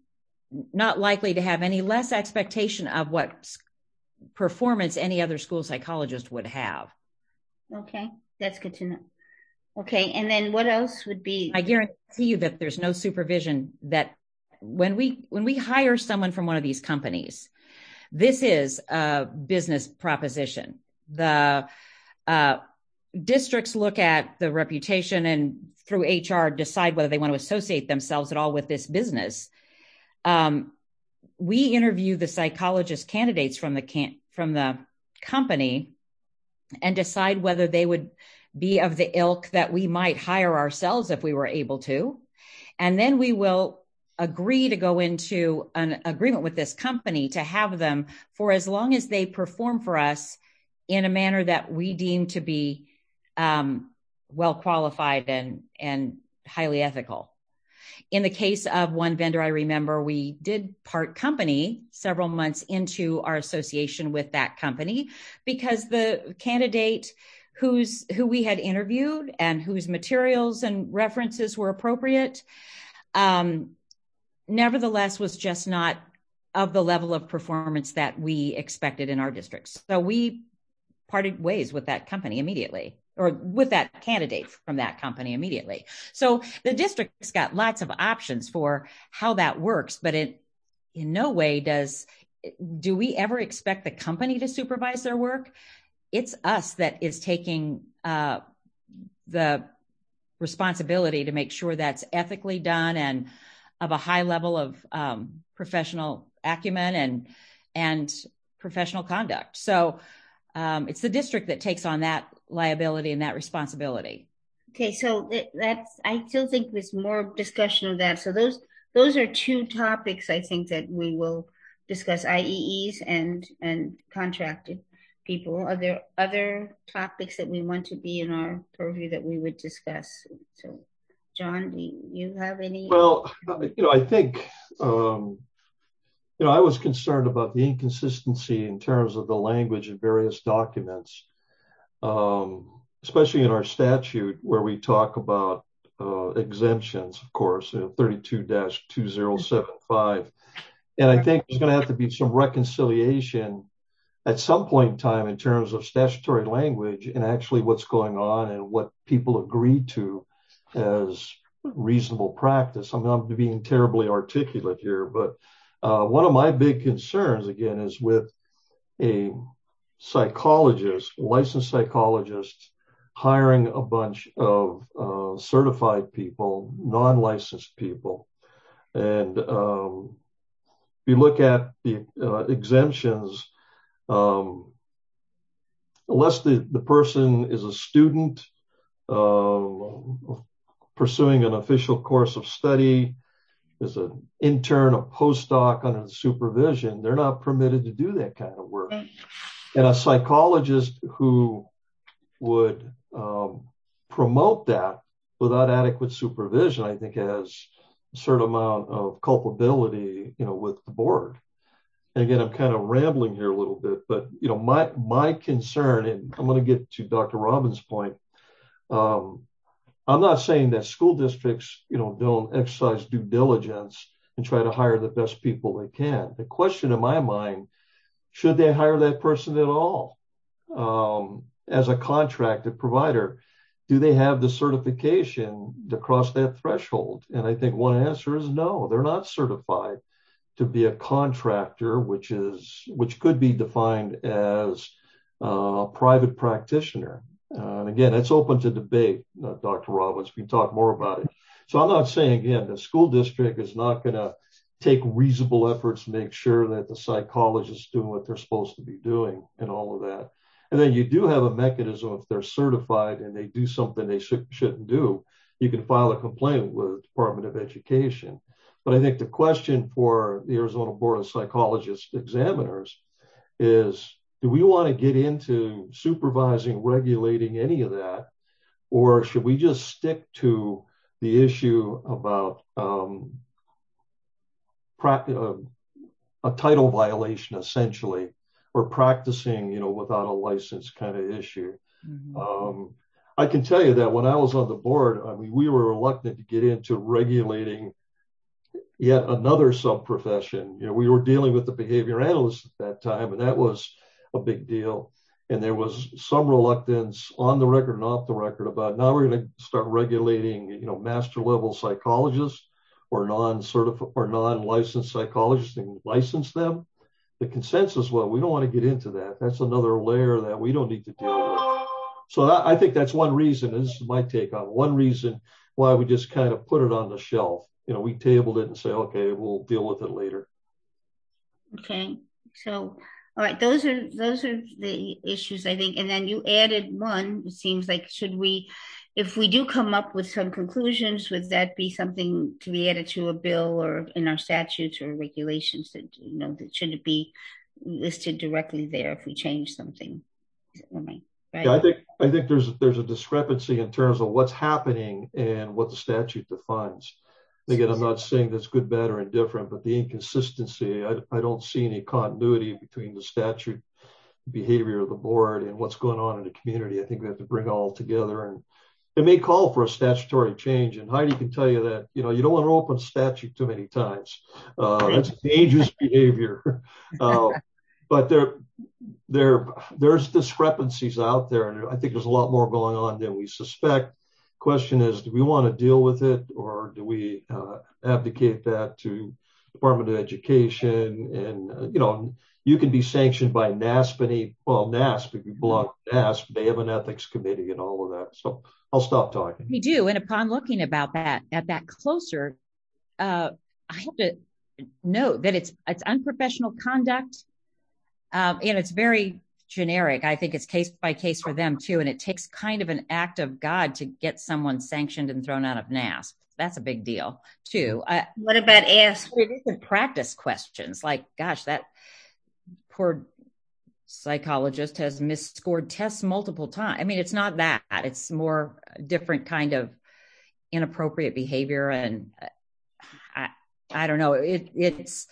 Speaker 2: not likely to have any less expectation of what performance any other school psychologist would have.
Speaker 5: Okay, that's good to know. Okay, and then what else would be?
Speaker 2: I guarantee you that there's no supervision that when we when we hire someone from one of these companies, this is a business proposition. The uh, districts look at the reputation and through H R decide whether they want to associate themselves at all with this business. Um, we interview the psychologist candidates from the can- from the company and decide whether they would be of the ilk that we might hire ourselves if we were able to. And then we will agree to go into an agreement with this company to have them for as long as they perform for us in a manner that we deem to be um, well qualified and, and highly ethical. In the case of one vendor, I remember we did part company several months into our association with that company because the candidate who's who we had interviewed and whose materials and references were appropriate, um, nevertheless was just not of the level of performance that we expected in our districts. So we parted ways with that company immediately, or with that candidate from that company immediately. So the district's got lots of options for how that works, but it in no way does, do we ever expect the company to supervise their work? It's us that is taking uh, the responsibility to make sure that's ethically done and of a high level of um, professional acumen and, and professional conduct. So um, it's the district that takes on that liability and that responsibility.
Speaker 5: Okay, so that's, I still think there's more discussion of that. So those those are two topics I think that we will discuss, I E Es and and contracted people. Are there other topics that we want to be in our purview that we would discuss? So, John, do you have any?
Speaker 3: Well, you know, I think, um, you know, I was concerned about the inconsistency in terms of the language of various documents. Um, especially in our statute where we talk about uh, exemptions, of course, you know, thirty-two dash two thousand seventy-five. And I think there's going to have to be some reconciliation at some point in time in terms of statutory language and actually what's going on and what people agree to as reasonable practice. I mean, I'm being terribly articulate here, but uh, one of my big concerns, again, is with a psychologist, licensed psychologist, hiring a bunch of uh, certified people, non-licensed people. And um, if you look at the uh, exemptions, um, unless the, the person is a student uh, pursuing an official course of study, is an intern, a postdoc under the supervision, they're not permitted to do that kind of work. And a psychologist who would um, promote that without adequate supervision, I think has a certain amount of culpability, you know, with the board. And again, I'm kind of rambling here a little bit, but, you know, my, my concern, and I'm going to get to Doctor Robbins' point. Um, I'm not saying that school districts, you know, don't exercise due diligence and try to hire the best people they can. The question in my mind, should they hire that person at all? Um, as a contracted provider, do they have the certification to cross that threshold? And I think one answer is no, they're not certified to be a contractor, which is which could be defined as a private practitioner. Uh, and again, it's open to debate, uh, Doctor Robbins. We can talk more about it. So I'm not saying, again, the school district is not going to take reasonable efforts to make sure that the psychologists doing what they're supposed to be doing and all of that. And then you do have a mechanism if they're certified and they do something they sh- shouldn't do, you can file a complaint with the Department of Education. But I think the question for the Arizona Board of Psychologists examiners is, do we want to get into supervising, regulating any of that? Or should we just stick to the issue about um, pra- uh, a title violation, essentially, or practicing, you know, without a license kind of issue? Mm-hmm. Um, I can tell you that when I was on the board, I mean, we were reluctant to get into regulating yet another sub-profession. You know, we were dealing with the behavior analysts at that time, and that was a big deal. And there was some reluctance on the record and off the record about now we're going to start regulating, you know, master level psychologists or non-certified or non-licensed psychologists and license them. The consensus, well, we don't want to get into that. That's another layer that we don't need to deal with. So that, I think that's one reason, and this is my take on it, one reason why we just kind of put it on the shelf. You know, we tabled it and say, okay, we'll deal with it later.
Speaker 5: Okay. So, all right, those are those are the issues, I think. And then you added one, it seems like, should we, if we do come up with some conclusions, would that be something to be added to a bill or in our statutes or regulations that, you know, that should it be listed directly there if we change something? Right?
Speaker 3: Yeah, I think I think there's there's a discrepancy in terms of what's happening and what the statute defines. Again, I'm not saying that's good, bad, or indifferent, but the inconsistency, I, I don't see any continuity between the statute behavior of the board and what's going on in the community. I think we have to bring it all together, and it may call for a statutory change. And Heidi can tell you that, you know, you don't want to open statute too many times. Uh, that's dangerous behavior. Uh, but there, there, there's discrepancies out there, and I think there's a lot more going on than we suspect. Question is, do we want to deal with it, or do we uh, abdicate that to Department of Education? And, uh, you know, you can be sanctioned by NASP, any, well, NASP, if you belong to NASP, they have an ethics committee and all of that. So I'll stop talking.
Speaker 2: We do. And upon looking about that, at that closer, uh, I have to note that it's, it's unprofessional conduct. Um, and it's very generic. I think it's case by case for them too. And it takes kind of an act of God to get someone sanctioned and thrown out of NASP. That's a big deal too. Uh,
Speaker 5: what about ask?
Speaker 2: It isn't practice questions. Like, gosh, that poor psychologist has misscored tests multiple times. I mean, it's not that. It's more different kind of inappropriate behavior. And uh, I, I don't know. It, it's,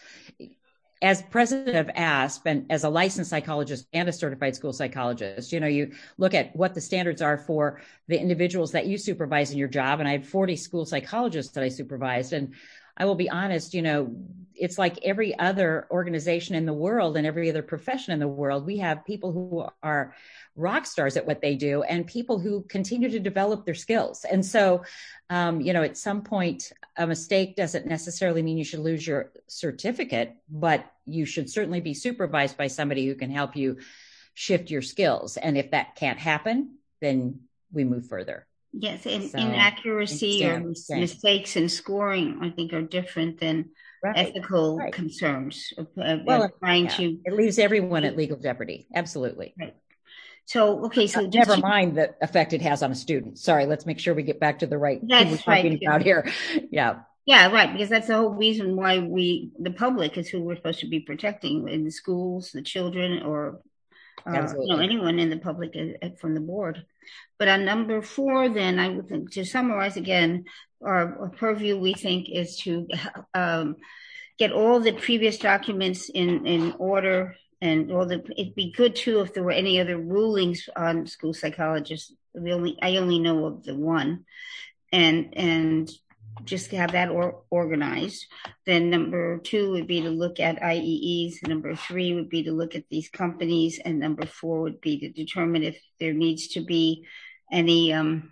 Speaker 2: as president of A S P and as a licensed psychologist and a certified school psychologist, you know, you look at what the standards are for the individuals that you supervise in your job. And I had forty school psychologists that I supervised. And I will be honest, you know, it's like every other organization in the world and every other profession in the world. We have people who are rock stars at what they do and people who continue to develop their skills. And so, um, you know, at some point, a mistake doesn't necessarily mean you should lose your certificate, but you should certainly be supervised by somebody who can help you shift your skills. And if that can't happen, then we move further.
Speaker 5: Yes, and so, inaccuracy or mistakes in scoring, I think, are different than right. ethical right. concerns. Of, of
Speaker 2: well,
Speaker 5: trying
Speaker 2: yeah.
Speaker 5: to
Speaker 2: it leaves everyone at legal jeopardy. Absolutely.
Speaker 5: Right. So, okay, so
Speaker 2: uh, never you, mind the effect it has on a student. Sorry, let's make sure we get back to the right
Speaker 5: that's
Speaker 2: who we're talking
Speaker 5: right.
Speaker 2: about here. Yeah.
Speaker 5: Yeah, right. Because that's the whole reason why we, the public, is who we're supposed to be protecting in the schools, the children, or uh, you know, anyone in the public uh, from the board. But on number four, then I would think, to summarize again, our, our purview, we think, is to um, get all the previous documents in, in order, and all the. It'd be good too if there were any other rulings on school psychologists. We only, I only know of the one, and and just to have that or, organized. Then number two would be to look at I E Es. Number three would be to look at these companies, and number four would be to determine if there needs to be any um,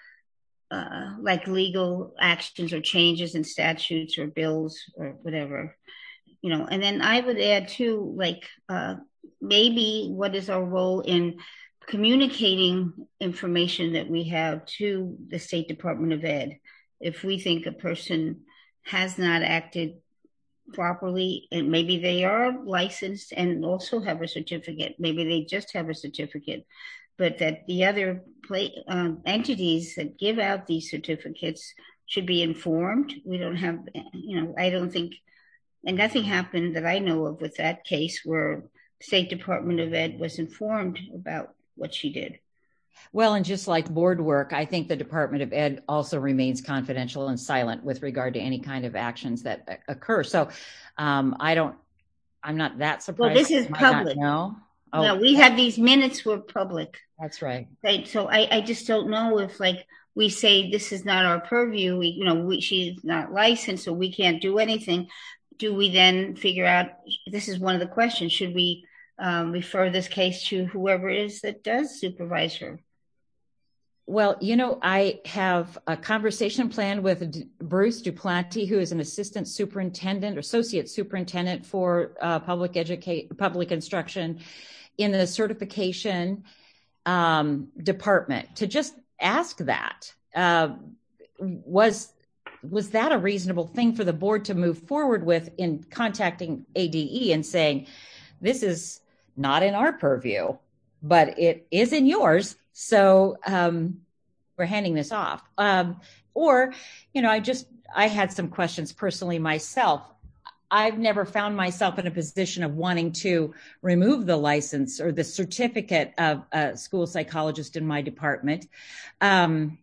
Speaker 5: uh, like legal actions or changes in statutes or bills or whatever, you know. And then I would add too, like uh, maybe what is our role in communicating information that we have to the State Department of Ed. If we think a person has not acted properly, and maybe they are licensed and also have a certificate, maybe they just have a certificate, but that the other play, uh, entities that give out these certificates should be informed. We don't have, you know, I don't think, and nothing happened that I know of with that case where State Department of Ed was informed about what she did.
Speaker 2: Well, and just like board work, I think the Department of Ed also remains confidential and silent with regard to any kind of actions that occur. So um, I don't, I'm not that surprised.
Speaker 5: Well, this is public.
Speaker 2: No, oh,
Speaker 5: no, we have these minutes were public.
Speaker 2: That's right.
Speaker 5: Right. So I, I just don't know if, like, we say this is not our purview. We, you know, we, she's not licensed, so we can't do anything. Do we then figure out, this is one of the questions, should we um, refer this case to whoever it is that does supervise her?
Speaker 2: Well, you know, I have a conversation planned with D- Bruce Duplanty, who is an assistant superintendent, associate superintendent for uh, public education, public instruction in the certification um, department, to just ask that. Uh, was was that a reasonable thing for the board to move forward with in contacting A D E and saying, this is not in our purview, but it is in yours. So um, we're handing this off. Um, or, you know, I just, I had some questions personally myself. I've never found myself in a position of wanting to remove the license or the certificate of a school psychologist in my department. Um,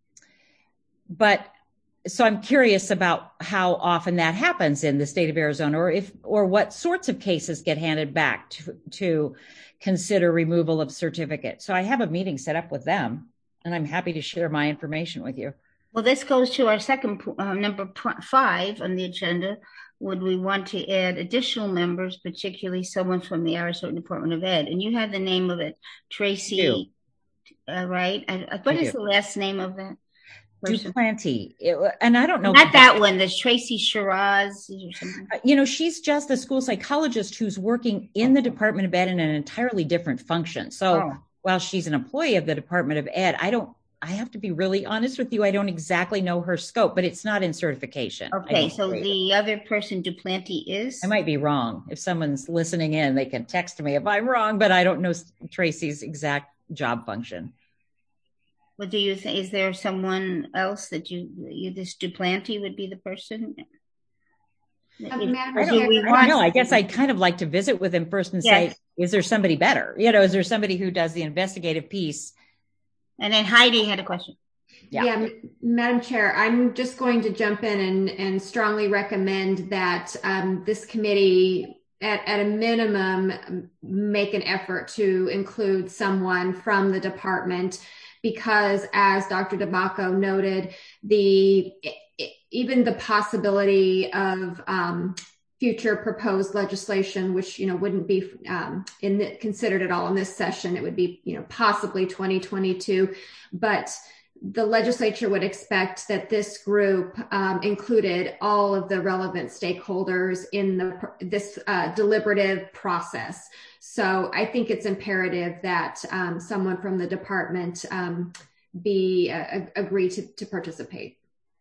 Speaker 2: but so I'm curious about how often that happens in the state of Arizona, or if, or what sorts of cases get handed back to, to consider removal of certificate. So I have a meeting set up with them, and I'm happy to share my information with you.
Speaker 5: Well, this goes to our second uh, number five on the agenda. Would we want to add additional members, particularly someone from the Arizona Department of Ed? And you had the name of it, Tracy, uh, right? I, I, what I is do. the last name of that person?
Speaker 2: Duplanty. It, and I don't know.
Speaker 5: Not that one. There's Tracy Shiraz or something.
Speaker 2: You know, she's just the school psychologist who's working in the Department of Ed in an entirely different function. So oh. while she's an employee of the Department of Ed, I don't, I have to be really honest with you. I don't exactly know her scope, but it's not in certification.
Speaker 5: Okay, so the other person, Duplanty, is?
Speaker 2: I might be wrong. If someone's listening in, they can text me if I'm wrong, but I don't know Tracy's exact job function.
Speaker 5: Well, do you think, is there someone else that you, you this Duplanty would be the person?
Speaker 2: Um, if, I, don't, we I don't know. I guess I'd kind of like to visit with him first and yes. say, is there somebody better? You know, is there somebody who does the investigative piece?
Speaker 5: And then Heidi had a question.
Speaker 4: Yeah. yeah, Madam Chair, I'm just going to jump in and, and strongly recommend that um, this committee, at, at a minimum, make an effort to include someone from the department, because as Doctor DeBacco noted, the even the possibility of um, future proposed legislation, which, you know, wouldn't be um, in the, considered at all in this session. It would be, you know, possibly twenty twenty-two, but the legislature would expect that this group um, included all of the relevant stakeholders in the this uh, deliberative process. So I think it's imperative that um, someone from the department um, be uh, agree to, to participate.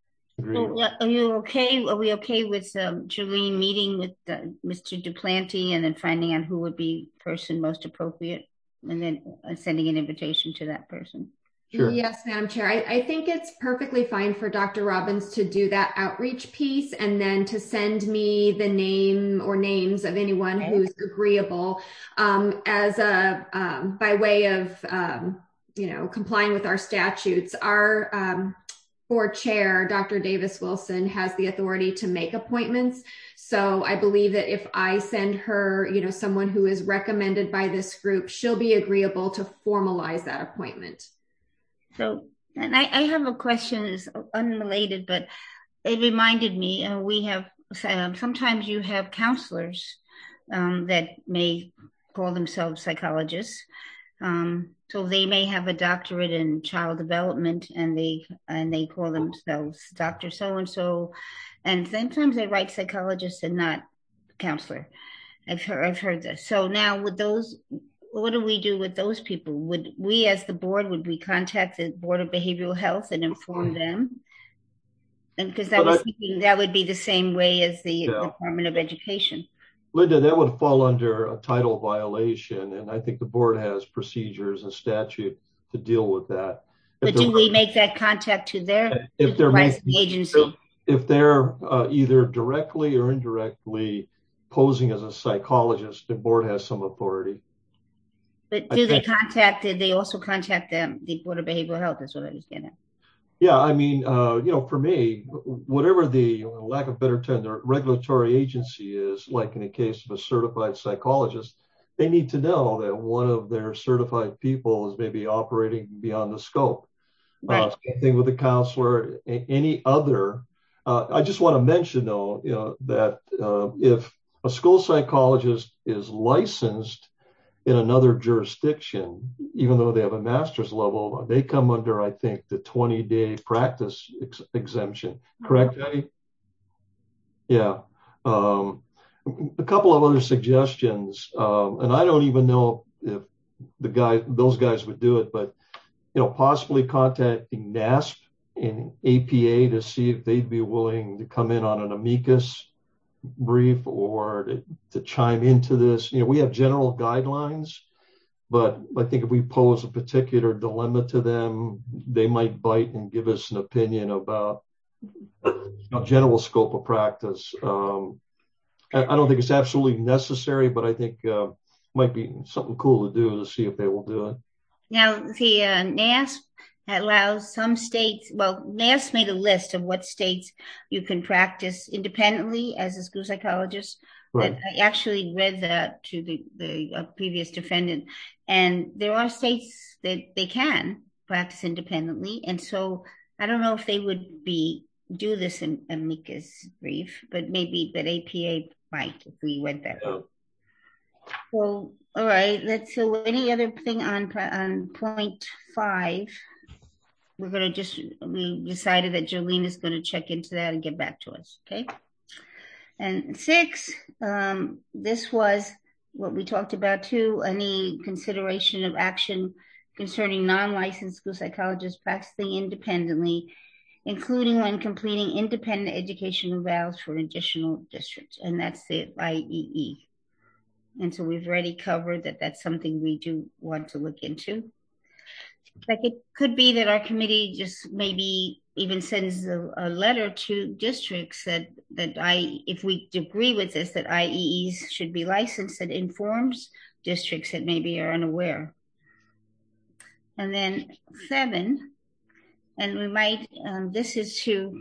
Speaker 5: So, are you okay? Are we okay with um, Jolene meeting with uh, Mister Duplanty and then finding out who would be person most appropriate, and then uh, sending an invitation to that person?
Speaker 4: Sure. Yes, Madam Chair. I, I think it's perfectly fine for Doctor Robbins to do that outreach piece and then to send me the name or names of anyone okay. who's agreeable um, as a um, by way of um, you know complying with our statutes. Our um, board chair, Doctor Davis Wilson, has the authority to make appointments. So I believe that if I send her, you know, someone who is recommended by this group, she'll be agreeable to formalize that appointment.
Speaker 5: So, and I, I have a question, it's unrelated, but it reminded me, uh, we have, um, sometimes you have counselors um, that may call themselves psychologists. Um, so they may have a doctorate in child development, and they and they call themselves Doctor So-and-so. And sometimes they write psychologist and not counselor. I've heard, I've heard this. So now with those, what do we do with those people? Would we, as the board, would we contact the Board of Behavioral Health and inform them? And because that
Speaker 3: But
Speaker 5: was
Speaker 3: I-
Speaker 5: thinking that would be the same way as the
Speaker 3: Yeah.
Speaker 5: Department of Education.
Speaker 3: Linda, that would fall under a title violation, and I think the board has procedures and statute to deal with that. If
Speaker 5: But do
Speaker 3: they're-
Speaker 5: we make that contact to their
Speaker 3: if they're
Speaker 5: supervising
Speaker 3: making-
Speaker 5: agency?
Speaker 3: if they're uh, either directly or indirectly posing as a psychologist, the board has some authority.
Speaker 5: But
Speaker 3: I
Speaker 5: do they
Speaker 3: think-
Speaker 5: contact, did they also contact them, the Board of Behavioral Health, is what I was getting at.
Speaker 3: Yeah, I mean, uh, you know, for me, whatever the, lack of a better term, the regulatory agency is, like in the case of a certified psychologist, they need to know that one of their certified people is maybe operating beyond the scope.
Speaker 5: Right.
Speaker 3: Uh, same thing with a counselor, a- any other. Uh, I just want to mention, though, you know, that uh, if a school psychologist is licensed in another jurisdiction, even though they have a master's level, they come under, I think, the twenty-day practice ex- exemption. Correct, Heidi? Yeah. Um, a couple of other suggestions, um, and I don't even know if the guy, those guys would do it, but you know, possibly contacting NASP and A P A to see if they'd be willing to come in on an amicus brief or to, to chime into this. You know, we have general guidelines, but I think if we pose a particular dilemma to them, they might bite and give us an opinion about you know, general scope of practice. Um, I, I don't think it's absolutely necessary, but I think uh, might be something cool to do to see if they will do it.
Speaker 5: Now, the uh, NASP allows some states, well, NASP made a list of what states you can practice independently as a school psychologist.
Speaker 3: Right.
Speaker 5: And I actually read that to the, the uh, previous defendant. And there are states that they can practice independently. And so I don't know if they would be do this in amicus brief, but maybe that A P A might if we went that way.
Speaker 3: Yeah.
Speaker 5: So, all right, let's, so any other thing on, on point five? We're going to just, we decided that Jolene is going to check into that and get back to us, okay? And six, um, this was what we talked about too, any consideration of action concerning non-licensed school psychologists practicing independently, including when completing independent educational evals for additional districts, and that's the I E E. And so we've already covered that that's something we do want to look into. Like it could be that our committee just maybe even sends a, a letter to districts that, that I, if we agree with this, that I E Es should be licensed, that informs districts that maybe are unaware. And then seven, and we might, um, this is to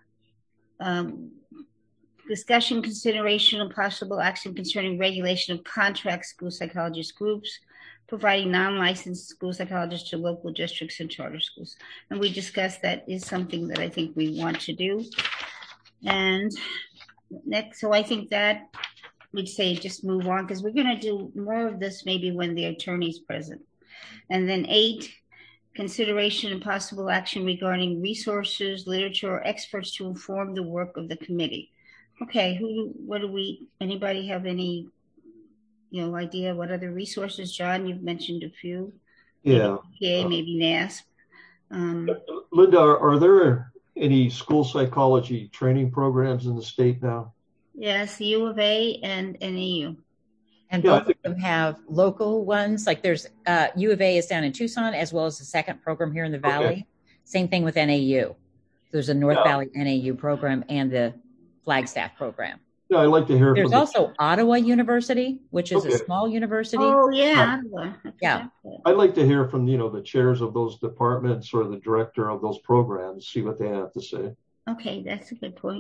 Speaker 5: um, discussion, consideration, and possible action concerning regulation of contract school psychologist groups, providing non-licensed school psychologists to local districts and charter schools. And we discussed that is something that I think we want to do. And next, so I think that we'd say just move on because we're going to do more of this maybe when the attorney's present. And then eight, consideration and possible action regarding resources, literature, or experts to inform the work of the committee. Okay, who, what do we, anybody have any you know, idea what other resources? John, you've mentioned a few.
Speaker 3: Yeah.
Speaker 5: Maybe, uh, maybe NASP. Um,
Speaker 3: Linda, are, are there any school psychology training programs in the state now?
Speaker 5: yes, U of A and N A U.
Speaker 2: And
Speaker 3: Yeah, I
Speaker 2: both of them have local ones. Like there's uh, U of A is down in Tucson, as well as the second program here in the Valley.
Speaker 3: Okay.
Speaker 2: Same thing with N A U. There's a North
Speaker 3: Yeah.
Speaker 2: Valley N A U program and the Flagstaff program.
Speaker 3: Yeah, I'd like to hear
Speaker 2: There's
Speaker 3: from the-
Speaker 2: also Ottawa University, which is
Speaker 3: Okay.
Speaker 2: a small university.
Speaker 5: Oh, yeah.
Speaker 3: Right.
Speaker 5: Ottawa. That's
Speaker 2: Yeah.
Speaker 5: exactly it.
Speaker 3: I'd like to hear from, you know, the chairs of those departments or the director of those programs, see what they have to say.
Speaker 5: Okay, that's a good point.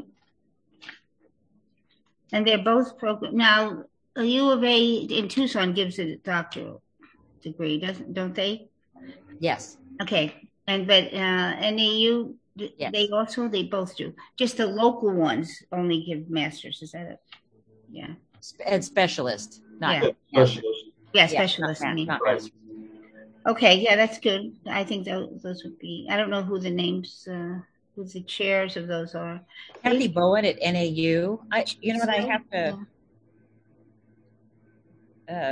Speaker 5: And they're both program. Now, a U of A in Tucson gives it a doctoral degree, doesn't? Don't they?
Speaker 2: Yes.
Speaker 5: Okay, and but uh, N A U, th-
Speaker 2: Yes.
Speaker 5: they also they both do. Just the local ones only give masters. Is that it? Yeah.
Speaker 2: Sp- And specialist, not
Speaker 5: Yeah.
Speaker 2: yeah,
Speaker 3: Specialist.
Speaker 5: Yeah,
Speaker 2: yeah,
Speaker 5: specialists.
Speaker 2: not,
Speaker 5: I mean.
Speaker 2: not
Speaker 3: Right.
Speaker 2: master.
Speaker 5: Okay, yeah, that's good. I think those, those would be. I don't know who the names, uh, who the chairs of those are.
Speaker 2: Kathy Bowen at N A U. I, you know what? I have to. Uh,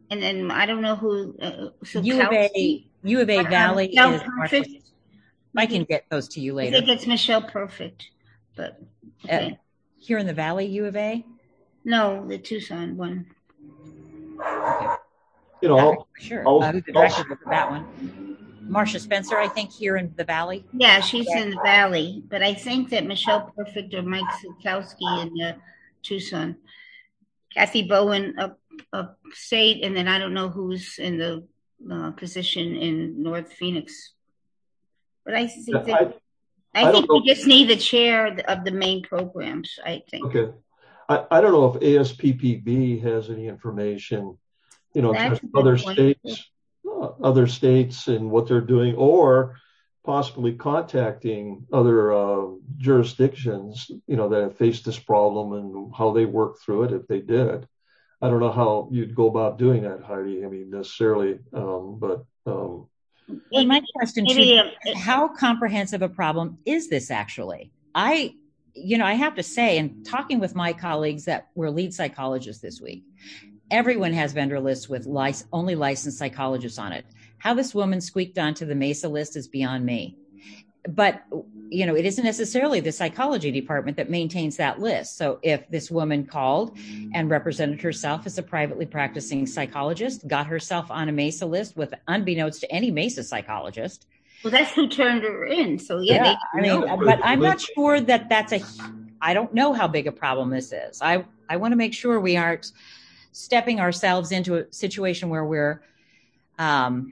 Speaker 5: And then I don't know who. Uh, so
Speaker 2: U of A, U of A Valley
Speaker 5: um,
Speaker 2: is
Speaker 5: Perfect.
Speaker 2: Marsha. I can get those to you later.
Speaker 5: I think it's Michelle Perfect, but okay.
Speaker 2: Uh, here in the Valley, U of A.
Speaker 5: No, the Tucson one.
Speaker 2: Okay.
Speaker 3: You know,
Speaker 2: sure.
Speaker 3: I'll,
Speaker 2: uh, who's the director of that one? Marsha Spencer, I think, here in the Valley.
Speaker 5: Yeah, she's yeah. in the Valley, but I think that Michelle Perfect or Mike Zukowski in uh, Tucson. Kathy Bowen up upstate, and then I don't know who's in the uh, position in North Phoenix. But I think that I, I, I think we just need the chair of the main programs, I think.
Speaker 3: Okay. I, I don't know if A S P P B has any information, you know, just other point. states, uh, other states and what they're doing, or possibly contacting other uh, jurisdictions, you know, that have faced this problem and how they work through it if they did. I don't know how you'd go about doing that, Heidi. I mean, necessarily, um, but. Um,
Speaker 2: well, my question to you is, how comprehensive a problem is this actually? I, you know, I have to say, and talking with my colleagues that were lead psychologists this week, everyone has vendor lists with lic- only licensed psychologists on it. How this woman squeaked onto the MESA list is beyond me. But, you know, it isn't necessarily the psychology department that maintains that list. So if this woman called and represented herself as a privately practicing psychologist, got herself on a MESA list with unbeknownst to any MESA psychologist.
Speaker 5: Well, that's who turned her in. So, yeah.
Speaker 2: yeah
Speaker 5: they
Speaker 2: I mean, know. But I'm not sure that that's a, I don't know how big a problem this is. I, I want to make sure we aren't stepping ourselves into a situation where we're, um,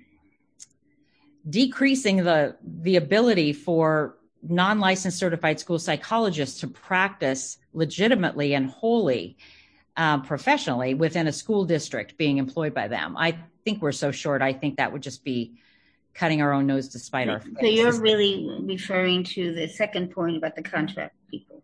Speaker 2: decreasing the the ability for non-licensed certified school psychologists to practice legitimately and wholly um, professionally within a school district being employed by them. I think we're so short. I think that would just be cutting our own nose to spite our face.
Speaker 5: So you're really referring to the second point about the contract people.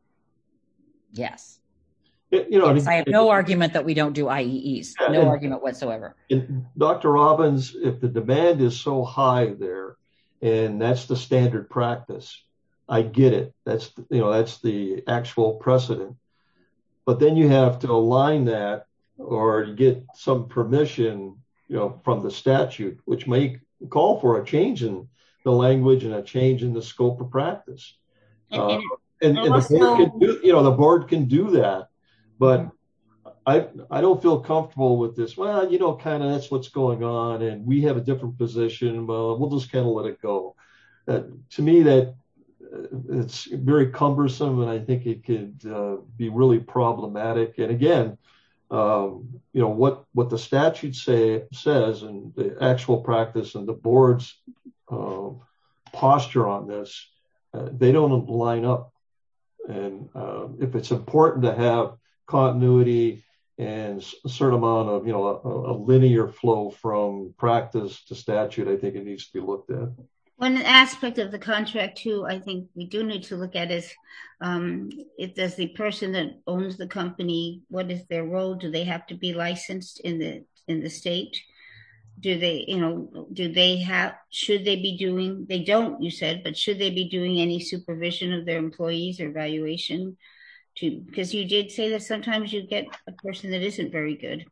Speaker 2: Yes.
Speaker 3: You know,
Speaker 2: yes, I have no argument that we don't do I E Es. No and, argument whatsoever.
Speaker 3: And Doctor Robbins, if the demand is so high there, and that's the standard practice, I get it. That's you know that's the actual precedent. But then you have to align that or get some permission, you know, from the statute, which may call for a change in the language and a change in the scope of practice. And, uh, and, and also, the board can do, you know, the board can do that. But I I don't feel comfortable with this. Well, you know, kind of that's what's going on, and we have a different position. Well, we'll just kind of let it go. Uh, to me, that uh, it's very cumbersome, and I think it could uh, be really problematic. And again, um, you know, what what the statute say says, and the actual practice, and the board's uh, posture on this, uh, they don't line up. And uh, if it's important to have continuity and a certain amount of, you know, a, a linear flow from practice to statute, I think it needs to be looked at.
Speaker 5: One aspect of the contract, too, I think we do need to look at is um, if does the person that owns the company, what is their role? Do they have to be licensed in the in the state? Do they, you know, do they have, should they be doing, they don't, you said, but should they be doing any supervision of their employees or evaluation? To, because you did say that sometimes you get a person that isn't very good.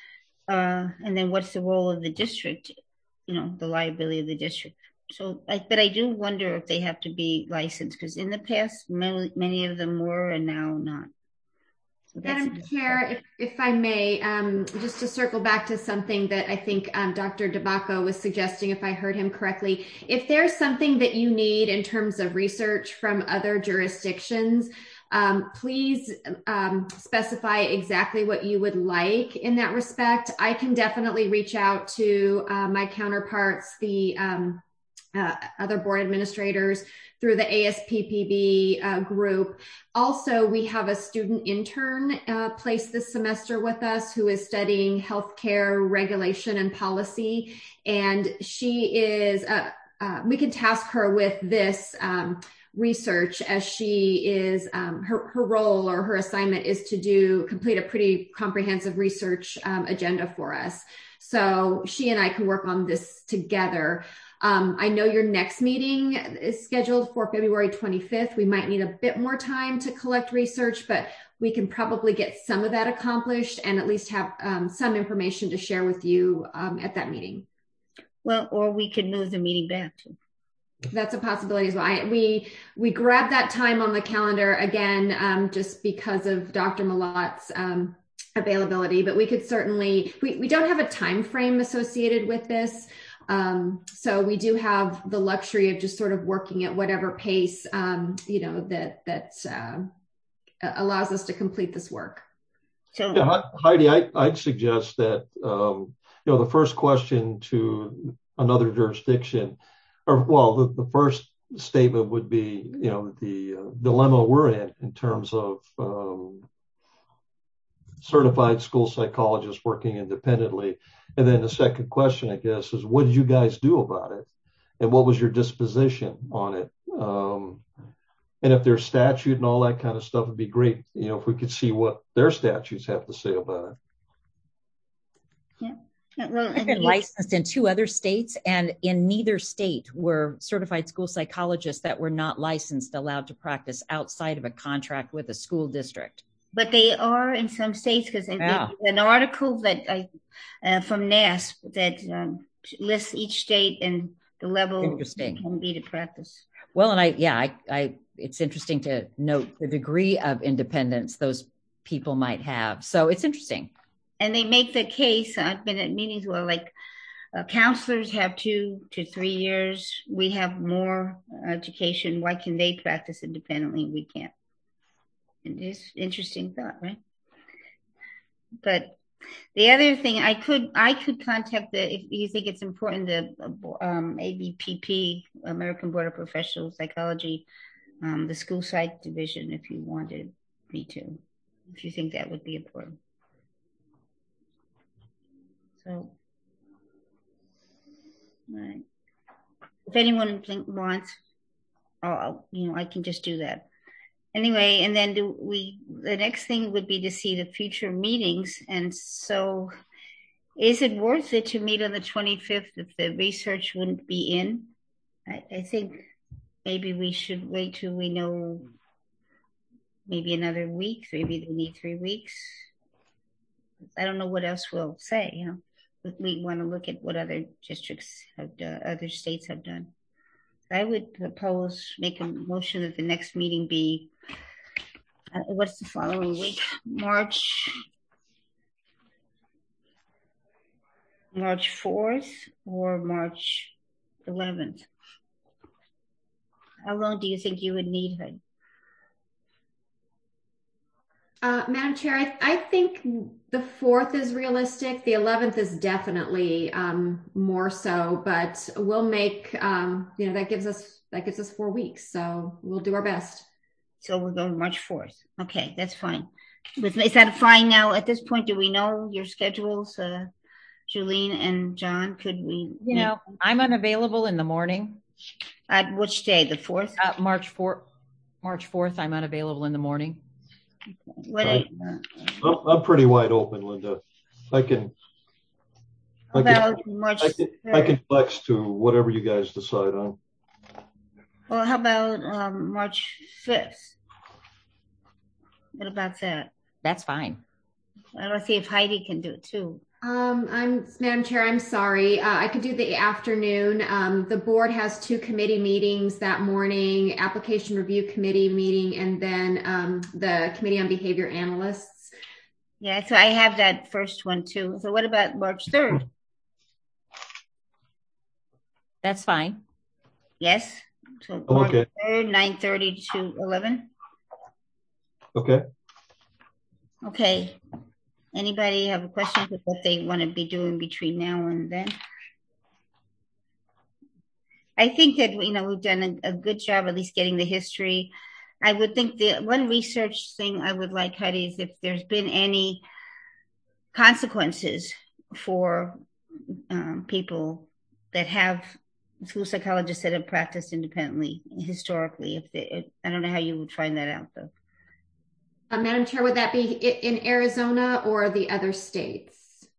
Speaker 5: Uh, and then what's the role of the district, you know, the liability of the district. So, I, but I do wonder if they have to be licensed, because in the past, many, many of them were and now not. So
Speaker 4: Madam Chair, if, if I may, um, just to circle back to something that I think um, Doctor DeBacco was suggesting, if I heard him correctly, if there's something that you need in terms of research from other jurisdictions, Um, please um, specify exactly what you would like in that respect. I can definitely reach out to uh, my counterparts, the um, uh, other board administrators through the A S P P B uh, group. Also, we have a student intern uh, placed this semester with us who is studying healthcare regulation and policy. And she is, uh, uh, we can task her with this um, research as she is, um, her, her role or her assignment is to do, complete a pretty comprehensive research um, agenda for us. So she and I can work on this together. Um, I know your next meeting is scheduled for February twenty-fifth. We might need a bit more time to collect research, but we can probably get some of that accomplished and at least have um, some information to share with you um, at that meeting.
Speaker 5: Well, or we could move the meeting back to.
Speaker 4: That's a possibility as well. I, we we grabbed that time on the calendar again, um, just because of Doctor Malot's um, availability. But we could certainly we we don't have a time frame associated with this, um, so we do have the luxury of just sort of working at whatever pace um, you know that that uh, allows us to complete this work.
Speaker 5: So
Speaker 3: yeah, Heidi, I, I'd suggest that um, you know the first question to another jurisdiction. Or, well, the, the first statement would be, you know, the uh, dilemma we're in in terms of um, certified school psychologists working independently. And then the second question, I guess, is what did you guys do about it? And what was your disposition on it? Um, and if there's statute and all that kind of stuff, it'd be great, you know, if we could see what their statutes have to say about it.
Speaker 5: Yeah. Well,
Speaker 2: I've been licensed in two other states, and in neither state were certified school psychologists that were not licensed allowed to practice outside of a contract with a school district.
Speaker 5: But they are in some states, because
Speaker 2: Yeah.
Speaker 5: there's an article that I uh, from NASP that um, lists each state and the level
Speaker 2: Interesting.
Speaker 5: can be to practice.
Speaker 2: Well, and I, yeah, I, I, it's interesting to note the degree of independence those people might have. So it's interesting.
Speaker 5: And they make the case. I've been at meetings where, like, uh, counselors have two to three years. We have more education. Why can they practice independently and we can't? It is interesting thought, right? But the other thing, I could I could contact the, if you think it's important, the um, A B P P, American Board of Professional Psychology, um, the school psych division, if you wanted me to, if you think that would be important. So, right. If anyone think, wants, I'll, you know, I can just do that. Anyway, and then do we, the next thing would be to see the future meetings. And so is it worth it to meet on the twenty-fifth if the research wouldn't be in? I, I think maybe we should wait till we know maybe another week. Maybe they need three weeks. I don't know what else we'll say, you know. We want to look at what other districts have done, other states have done. I would propose, make a motion that the next meeting be, uh, what's the following week? March, March fourth or March eleventh? How long do you think you would need, Heidi?
Speaker 4: Uh, Madam Chair, I, I think the fourth is realistic. The eleventh is definitely um, more so, but we'll make, um, you know, that gives us, that gives us four weeks. So we'll do our best.
Speaker 5: So we're going March fourth. Okay, that's fine. With, is that fine now? At this point, do we know your schedules, uh, Julene and John? Could we?
Speaker 2: You know, I'm unavailable in the morning.
Speaker 5: At which day? The fourth?
Speaker 2: Uh, March fourth. March fourth, I'm unavailable in the morning.
Speaker 5: What
Speaker 3: Right.
Speaker 5: uh,
Speaker 3: I'm, I'm pretty wide open, Linda. I can,
Speaker 5: how
Speaker 3: I can,
Speaker 5: about March
Speaker 3: I can, I can flex to whatever you guys decide on.
Speaker 5: Well, how about um, March fifth? What about that?
Speaker 2: That's fine.
Speaker 5: I don't see if Heidi can do it too.
Speaker 4: Um, I'm, Madam Chair, I'm sorry. Uh, I could do the afternoon. Um, the board has two committee meetings that morning, application review committee meeting, and then um, the committee on behavior analysts.
Speaker 5: Yeah, so I have that first one too. So what about March third?
Speaker 2: That's fine.
Speaker 5: Yes. So
Speaker 3: I'm
Speaker 5: March
Speaker 3: okay.
Speaker 5: third, nine thirty to eleven.
Speaker 3: Okay.
Speaker 5: Okay. Anybody have a question of what they want to be doing between now and then? I think that, you know, we've done a, a good job at least getting the history. I would think the one research thing I would like, Heidi, is if there's been any consequences for um, people that have school psychologists that have practiced independently historically. If they, I don't know how you would find that out, though.
Speaker 4: Uh, Madam Chair, would that be in Arizona or the other states?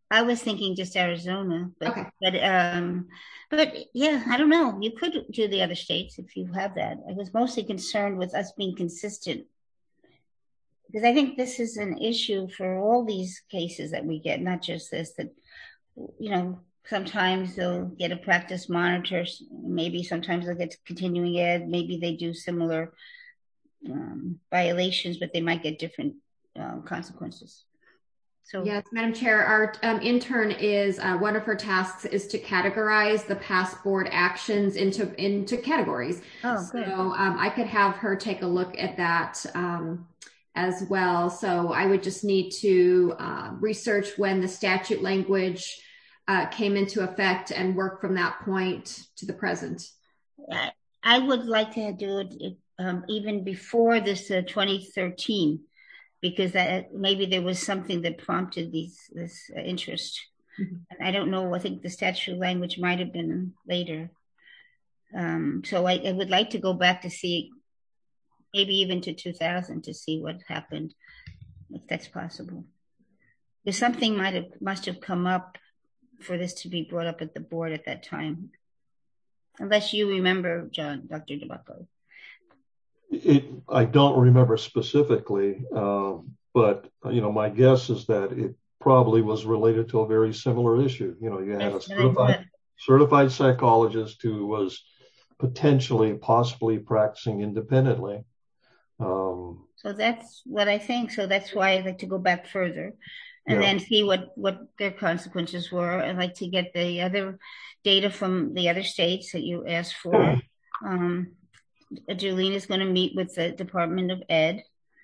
Speaker 5: I was thinking just Arizona, but
Speaker 4: Okay.
Speaker 5: but um, but yeah, I don't know. You could do the other states if you have that. I was mostly concerned with us being consistent, because I think this is an issue for all these cases that we get, not just this. That, you know, sometimes they'll get a practice monitor, maybe sometimes they'll get continuing ed, maybe they do similar um, violations, but they might get different um, consequences. So
Speaker 4: yes, Madam Chair, our um, intern is uh, one of her tasks is to categorize the past board actions into into categories.
Speaker 5: Oh, good.
Speaker 4: So um, I could have her take a look at that um, as well. So I would just need to uh, research when the statute language uh, came into effect and work from that point to the present.
Speaker 5: I, I would like to do it um, even before this uh, twenty thirteen. Because that, maybe there was something that prompted these this uh, interest. Mm-hmm. And I don't know, I think the statute language might have been later. Um, so I, I would like to go back to see, maybe even to two thousand, to see what happened, if that's possible. Because something might have must have come up for this to be brought up at the board at that time. Unless you remember, John, Doctor DeBacco.
Speaker 3: It, I don't remember specifically, um, but you know, my guess is that it probably was related to a very similar issue. You know, you had
Speaker 5: That's
Speaker 3: a certified, certified psychologist who was potentially, possibly practicing independently. Um,
Speaker 5: so that's what I think. So that's why I'd like to go back further and yeah. then see what, what their consequences were. I'd like to get the other data from the other states that you asked for. um, Julene is going to meet with the Department of Ed,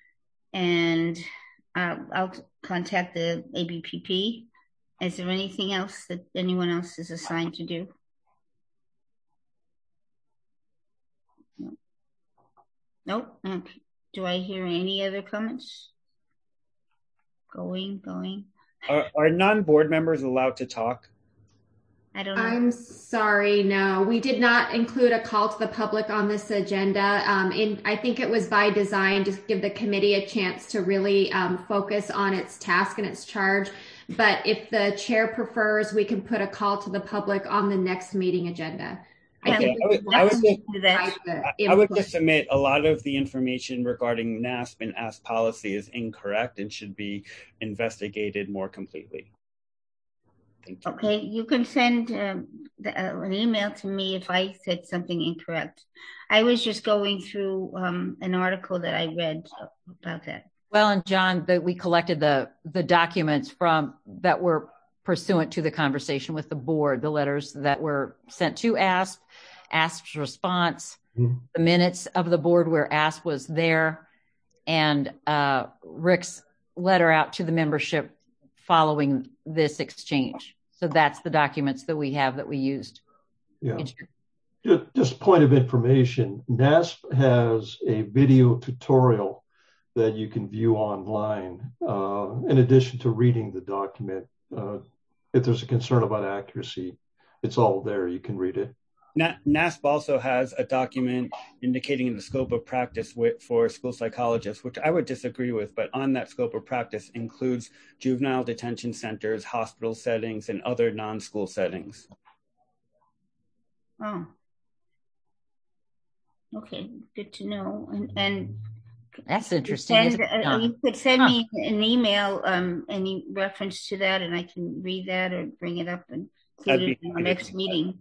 Speaker 5: and uh, I'll contact the A B P P. Is there anything else that anyone else is assigned to do? No. Nope. Okay. Do I hear any other comments? Going, going.
Speaker 6: Are, are non-board members allowed to talk?
Speaker 5: I don't know.
Speaker 4: I'm sorry, no. We did not include a call to the public on this agenda. Um, in, I think it was by design to give the committee a chance to really um, focus on its task and its charge. But if the chair prefers, we can put a call to the public on the next meeting agenda. I,
Speaker 6: okay.
Speaker 4: think
Speaker 6: I, would, I, would just, I, I would just submit a lot of the information regarding NASP and A S P policy is incorrect and should be investigated more completely.
Speaker 5: Thank you. Okay, you can send um, the, uh, an email to me if I said something incorrect. I was just going through um, an article that I read about that.
Speaker 2: Well, and John, that we collected the the documents from that were pursuant to the conversation with the board, the letters that were sent to A S P, A S P's response, mm-hmm. the minutes of the board where A S P was there, and uh, Rick's letter out to the membership following this exchange. So that's the documents that we have that we used.
Speaker 3: Yeah. Just, just point of information, NASP has a video tutorial that you can view online, uh, in addition to reading the document. Uh, if there's a concern about accuracy, it's all there. You can read it.
Speaker 6: NASP also has a document indicating the scope of practice with, for school psychologists, which I would disagree with, but on that scope of practice includes juvenile detention centers, hospital settings, and other non-school settings.
Speaker 5: Oh, okay, good to know. And, and
Speaker 2: that's interesting.
Speaker 5: Send, uh, you could send huh. me an email, um, any reference to that, and I can read that or bring it up and include it in our next meeting.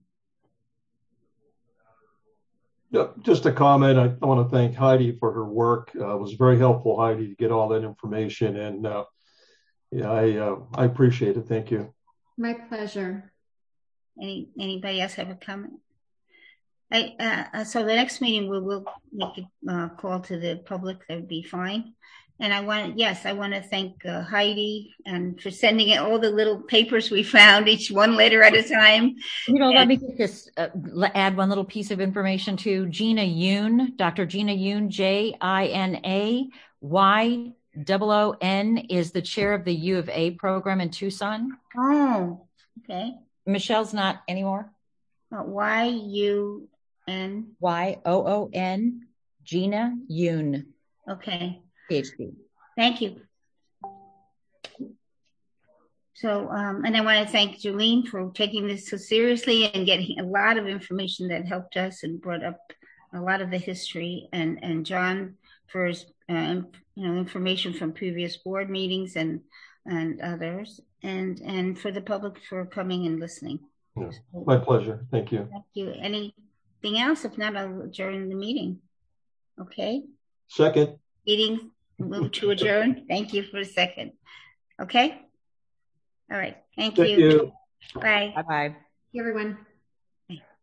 Speaker 3: Yeah, just a comment. I, I want to thank Heidi for her work. Uh, it was very helpful, Heidi, to get all that information. And uh, yeah, I uh, I appreciate it. Thank you.
Speaker 4: My pleasure.
Speaker 5: Any anybody else have a comment? I, uh, so the next meeting we will make a uh, call to the public. That would be fine. And I want, yes, I want to thank uh, Heidi and for sending in all the little papers we found, each one letter at a time.
Speaker 2: You know, and, let me just uh, add one little piece of information to Gina Yoon, Doctor Gina Yoon, J I N A Y O O N, is the chair of the U of A program in Tucson.
Speaker 5: Oh, okay.
Speaker 2: Michelle's not anymore.
Speaker 5: Uh, Y U N
Speaker 2: Y O O N, Gina Yoon.
Speaker 5: Okay.
Speaker 2: PhD.
Speaker 5: Thank you. So, um, and I want to thank Julene for taking this so seriously and getting a lot of information that helped us and brought up a lot of the history, and, and John for his, uh, you know, information from previous board meetings and, and others, and, and for the public for coming and listening.
Speaker 3: Yeah, my pleasure. Thank you.
Speaker 5: Thank you. Anything else? If not, I'll adjourn the meeting. Okay.
Speaker 3: Second.
Speaker 5: Meeting move to adjourn. Thank you for a second. Okay. All right. Thank,
Speaker 3: Thank
Speaker 5: you.
Speaker 3: you.
Speaker 5: Bye.
Speaker 2: Bye-bye.
Speaker 4: Everyone.